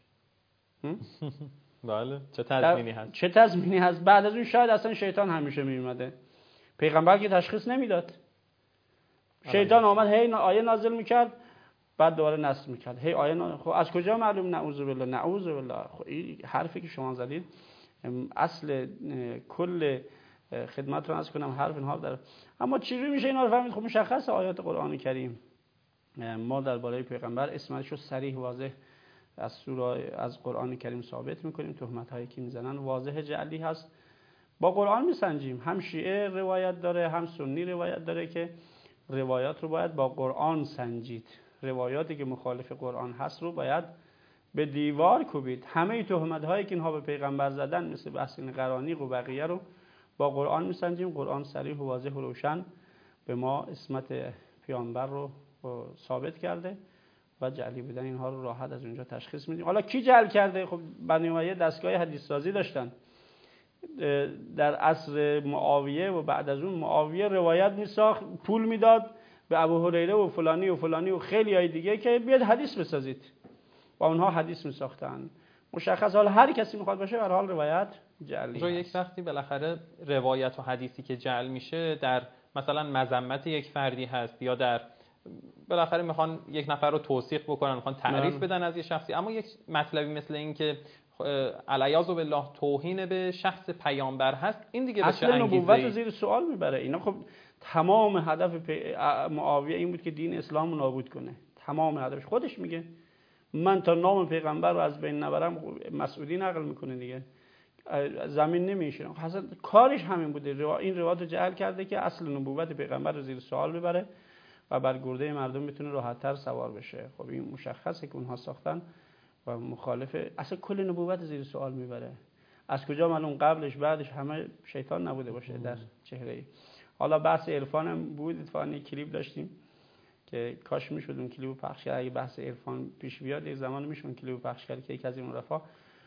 بله. چه تضمینی هست؟ چه تضمینی هست؟ بعد از اون شاید اصلا شیطان همیشه میومده. پیغمبر که تشخیص نمیداد. شیطان آمد هی آیه نازل میکرد، بعد دوباره نسخ میکرد. هی آیه نازل. خب از کجا معلوم؟ نعوذ بالله نعوذ بالله. خب این حرفی که شما زدید اصل کل خدمت رو عرض کنم حرف اینها داره. اما چجوری میشه اینا رو فهمید؟ خب مشخص آیات قرآن کریم ما درباره پیغمبر اسمش رو صریح واضح از سوره از قرآن کریم ثابت میکنیم. تهمت هایی که میزنن واضح جعلی هست. با قرآن میسنجیم. هم شیعه روایت داره هم سنی روایت داره که روایات رو باید با قرآن سنجید. روایاتی که مخالف قرآن هست رو باید به دیوار کوبید. همه تهمت هایی که اینها به پیغمبر زدن مثل بحث قرانیق و بقیه رو با قرآن میسنجیم. قرآن صریح و واضح و روشن به ما اسمت پیامبر رو ثابت کرده و جعلی بودن اینها رو راحت از اونجا تشخیص میدیم. حالا کی جعل کرده؟ خب بنی امیه دستگاه حدیث سازی داشتن در عصر معاویه و بعد از اون معاویه روایت میساخت، پول میداد به ابو هریره و فلانی و فلانی و خیلی های دیگه که بیاد حدیث بسازید و اونها حدیث میساختن. مشخص حال هر کسی میخواد باشه به هر حال روایت جعلی. رو یک وقتی بالاخره روایت و حدیثی که جعل میشه در مثلا مذمت یک فردی هست یا در بالاخره میخوان یک نفر رو توصیف بکنن، میخوان تعریف من. بدن از یه شخصی، اما یک مطلبی مثل این که علیاذ بالله توهین به شخص پیامبر هست، این دیگه بشه اصل انگیزه نبوت زیر سوال میبره. اینا خب تمام هدف معاویه این بود که دین اسلام رو نابود کنه. تمام هدفش خودش میگه من تا نام پیغمبر رو از بین نبرم. مسعودی نقل میکنه دیگه، زمین نمیشینم. اصلا کارش همین بوده. این روایت رو جعل کرده که اصل نبوت پیغمبر رو زیر سوال ببره و بر گرده مردم بتونه راحت‌تر سوار بشه. خب این مشخصه که اونها ساختن و مخالف اصلا کل نبوت زیر سوال میبره. از کجا معلوم قبلش بعدش همه شیطان نبوده باشه در چهره‌ای. حالا بحث عرفان هم بود. اتفاقاً کلیپ داشتیم که کاش میشد اون کلیپو پخش کرد. اگه بحث عرفان پیش بیاد یه زمان میشه اون کلیپو پخش کرد که یکی از این رفا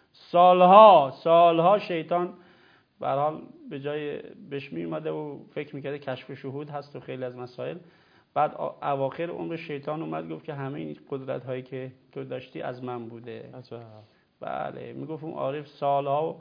سالها سالها شیطان به هر حال به جای بهش میومده و فکر میکرده کشف شهود هست و خیلی از مسائل. بعد اواخر عمر شیطان اومد گفت که همه این قدرت هایی که تو داشتی از من بوده. عجب. بله میگفت اون عارف سالها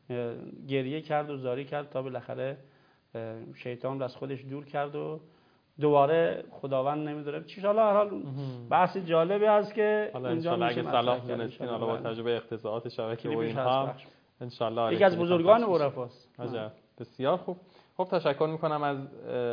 گریه کرد و زاری کرد تا بالاخره شیطان رو از خودش دور کرد و دوباره خداوند نمیدونه چی. حالا هر حال بحث جالبی هست که اینجا میشه اگه صلاح دونستین حالا با تجربه اقتضاعات شبکه و اینها ان شاء الله یکی از بزرگان عرفاست. عجب. بسیار خوب. خب تشکر میکنم از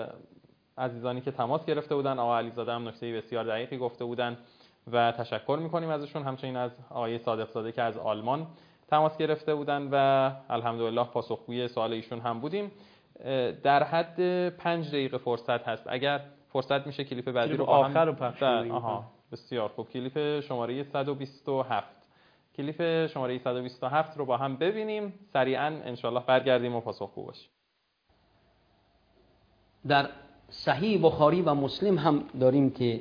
عزیزانی که تماس گرفته بودن. آقا علیزاده هم نکته بسیار دقیقی گفته بودن و تشکر میکنیم ازشون. همچنین از آقای صادق زاده که از آلمان تماس گرفته بودن و الحمدلله پاسخگوی سوال ایشون هم بودیم. در حد پنج دقیقه فرصت هست. اگر فرصت میشه کلیپ بعدی رو با هم آخر رو پخش کنیم. آها بسیار خوب. کلیپ شماره صد و بیست و هفت کلیپ شماره صد و بیست و هفت رو با هم ببینیم سریعا ان شاء الله برگردیم و پاسخگو باشیم. در صحیح بخاری و مسلم هم داریم که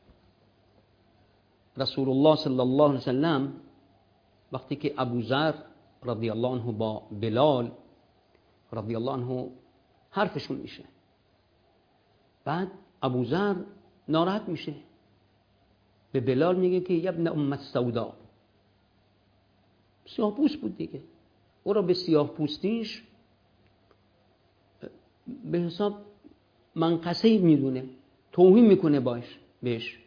رسول الله صلی الله علیه وسلم وقتی که ابوذر رضی الله عنه با بلال رضی الله عنه حرفشون میشه، بعد ابوذر ناراحت میشه، به بلال میگه که یا ابن ام السودا، سیاه پوست بود دیگه، او را به سیاه پوستیش به حساب منقصه میدونه، توهین میکنه باش بهش.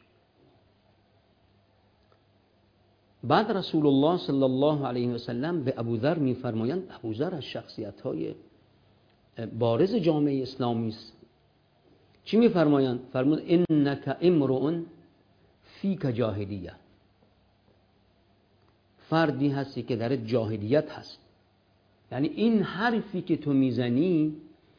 بعد رسول الله صلی الله علیه و سلم به ابوذر میفرمایند، ابوذر از شخصیت های بارز جامعه اسلامی است. چی میفرمایند؟ فرمود انک امرؤ فیک جاهلیه، فردی هستی که در جاهلیت هست. یعنی این حرفی که تو میزنی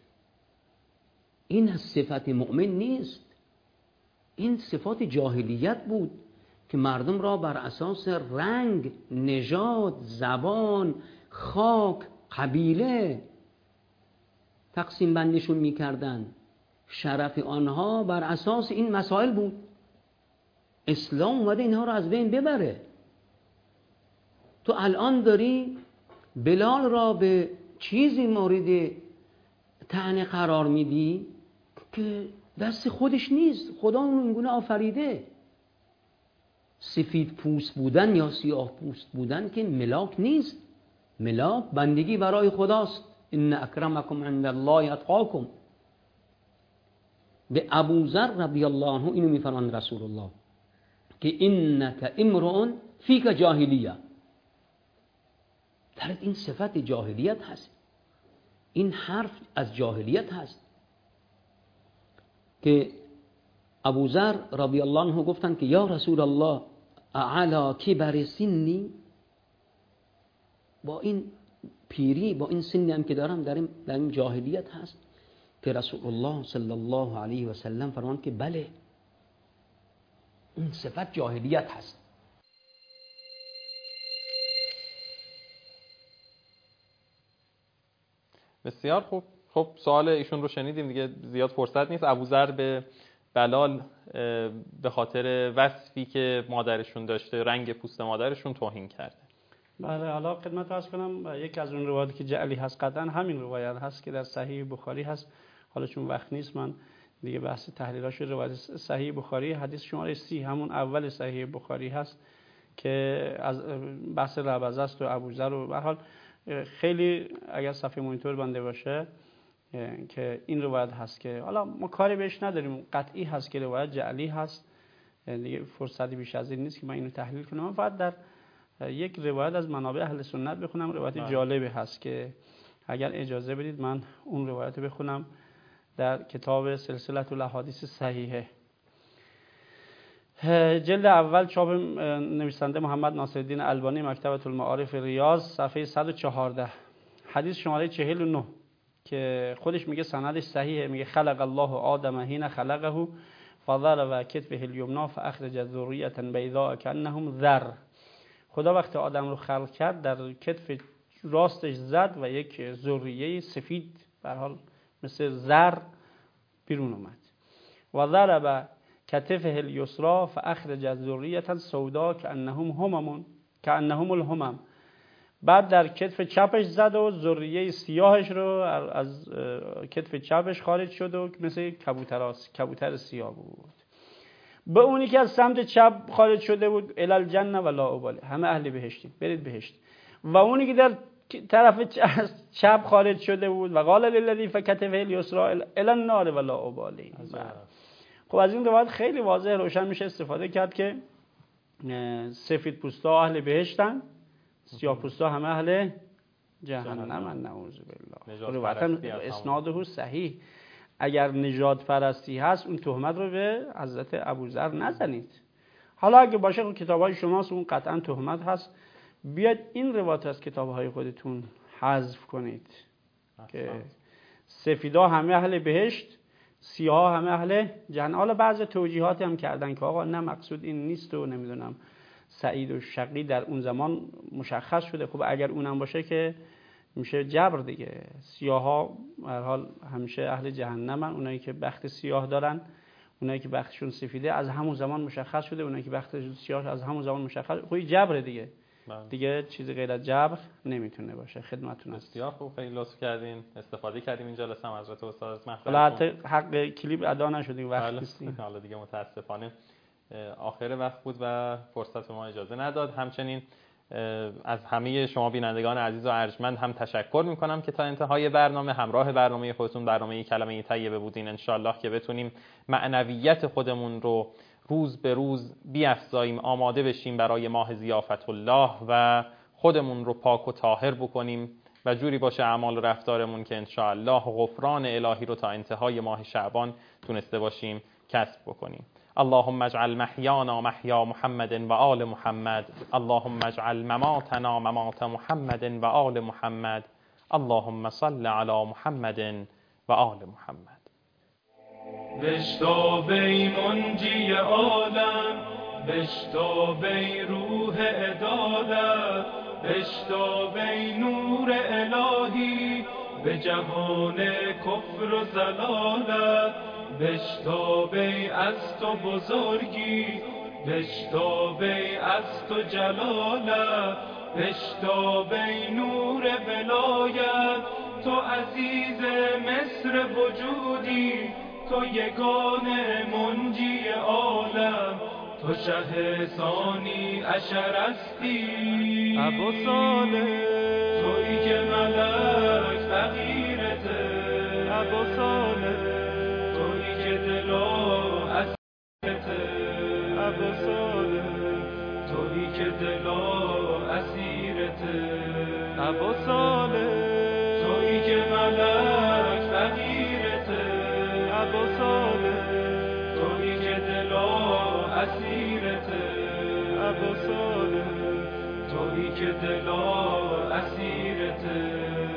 این از صفت مؤمن نیست، این صفات جاهلیت بود که مردم را بر اساس رنگ، نژاد، زبان، خاک، قبیله تقسیم بندشون میکردن. شرف آنها بر اساس این مسائل بود. اسلام اومده اینها رو از بین ببره. تو الان داری بلال را به چیزی مورد طعنه قرار میدی که دست خودش نیست، خدا اون اینگونه آفریده. سفید پوست بودن یا سیاه پوست بودن که ملاک نیست. ملاک بندگی برای خداست. ان اکرمکم عند الله اتقاکم. به ابوذر رضی الله عنه اینو میفرماند رسول الله که انک امرؤ فیک جاهلیه، در این صفت جاهلیت هست. این حرف از جاهلیت هست که ابوذر رضی الله عنه گفتن که یا رسول الله اعلی کبر سنی، با این پیری، با این سنی هم که دارم در این, در این جاهلیت هست؟ که رسول الله صلی الله علیه و سلم فرمان که بله، این صفت جاهلیت هست. بسیار خوب. خب سوال ایشون رو شنیدیم دیگه، زیاد فرصت نیست. ابوذر به بلال به خاطر وصفی که مادرشون داشته، رنگ پوست مادرشون، توهین کرده. بله، حالا خدمت عرض کنم یکی از اون روایاتی که جعلی هست قطعا همین روایت هست که در صحیح بخاری هست. حالا چون وقت نیست من دیگه بحث تحلیلاش روایت صحیح بخاری حدیث شماره سی همون اول صحیح بخاری هست که از بحث ربضه است و ابوذر و به هر حال خیلی اگر صفحه مونیتور بنده باشه که این روایت هست که حالا ما کاری بهش نداریم، قطعی هست که روایت جعلی هست، دیگه فرصتی بیش از این نیست که من اینو تحلیل کنم. من فقط در یک روایت از منابع اهل سنت بخونم، روایت جالبی هست که اگر اجازه بدید من اون روایت رو بخونم. در کتاب سلسله الاحادیث صحیحه جلد اول چاپ نویسنده محمد ناصرالدین البانی مکتبة المعارف ریاض صفحه صد و چهارده حدیث شماره چهل و نه که خودش میگه سندش صحیحه. میگه خلق الله آدم حین خلقه فضرب کتفه الیمنا فاخرج ذریة بیضاء کانهم ذر. خدا وقتی آدم رو خلق کرد در کتف راستش زد و یک ذریه سفید به هر حال مثل زر بیرون اومد. و ضرب کتفه الیسرا فاخرج ذریة سوداء کانهم همم کانهم الهمم. بعد در کتف چپش زد و ذریه سیاهش رو از کتف چپش خارج شد و مثل کبوتر کبوتر سیاه بود. به اونی که از سمت چپ خارج شده بود الی الجنه و لا اباله، همه اهل بهشتیم، برید بهشت. و اونی که در طرف چپ خارج شده بود و قال للذی فکتفه الیسرا الی النار و لا اباله. خب از این روایت خیلی واضح روشن میشه استفاده کرد که سفید پوستا اهل بهشتن، سیاه پوستا همه اهل جهنم. نعوذ بالله. روایت اسناده صحیح. اگر نژاد پرستی هست اون تهمت رو به حضرت ابوذر نزنید. حالا اگه باشه خب کتاب‌های شماست اون قطعا تهمت هست، بیاید این روایت از کتاب‌های خودتون حذف کنید که سفیدا همه اهل بهشت، سیاه همه اهل جهنم. حالا بعضی توجیهاتی هم کردن که آقا نه مقصود این نیست و نمیدونم سعید و شقی در اون زمان مشخص شده. خب اگر اونم باشه که میشه جبر دیگه. سیاها به هر حال همیشه اهل جهنمن، اونایی که بخت سیاه دارن، اونایی که بختشون سفیده از همون زمان مشخص شده، اونایی که بختشون سیاه از همون زمان مشخص. خب جبر دیگه. بله. دیگه چیزی غیر از جبر نمیتونه باشه. خدمتتون هست. بسیار خوب، خیلی لطف کردین، استفاده کردیم این جلسه هم حضرت استاد محترم. حالا حتی حق کلیپ ادا نشد وقت نیستیم. حالا دیگه متاسفانه آخر وقت بود و فرصت ما اجازه نداد. همچنین از همه شما بینندگان عزیز و ارجمند هم تشکر میکنم که تا انتهای برنامه همراه برنامه خودتون برنامه کلمه طیبه بودین. انشالله که بتونیم معنویت خودمون رو روز به روز بیافزاییم، آماده بشیم برای ماه ضیافت الله و خودمون رو پاک و طاهر بکنیم و جوری باشه اعمال و رفتارمون که انشالله غفران الهی رو تا انتهای ماه شعبان تونسته باشیم کسب بکنیم. اللهم اجعل محیانا محیا محمد و آل محمد، اللهم اجعل مماتنا ممات محمد و آل محمد، اللهم صل علی محمد و آل محمد. بشتابی منجی عالم، بشتابی روح عدالت، بشتابی نور الهی به جهان کفر و ضلالت، بشتابی از تو بزرگی، بشتابی از تو جلالت، بشتابی نور ولایت، تو عزیز مصر وجودی، تو یگانه منجی عالم، تو شه ثانی عشر هستی. ابو صالح تویی که ملک فقیرته، ابو صالح تویی که دلا اسیرته، ابو صالح تویی که دلا اسیرته، ابو صالح تویی که ملک فقیرته، ابو صالح تویی که دلا اسیرته، ابو صالح تویی که دلا اسیرته.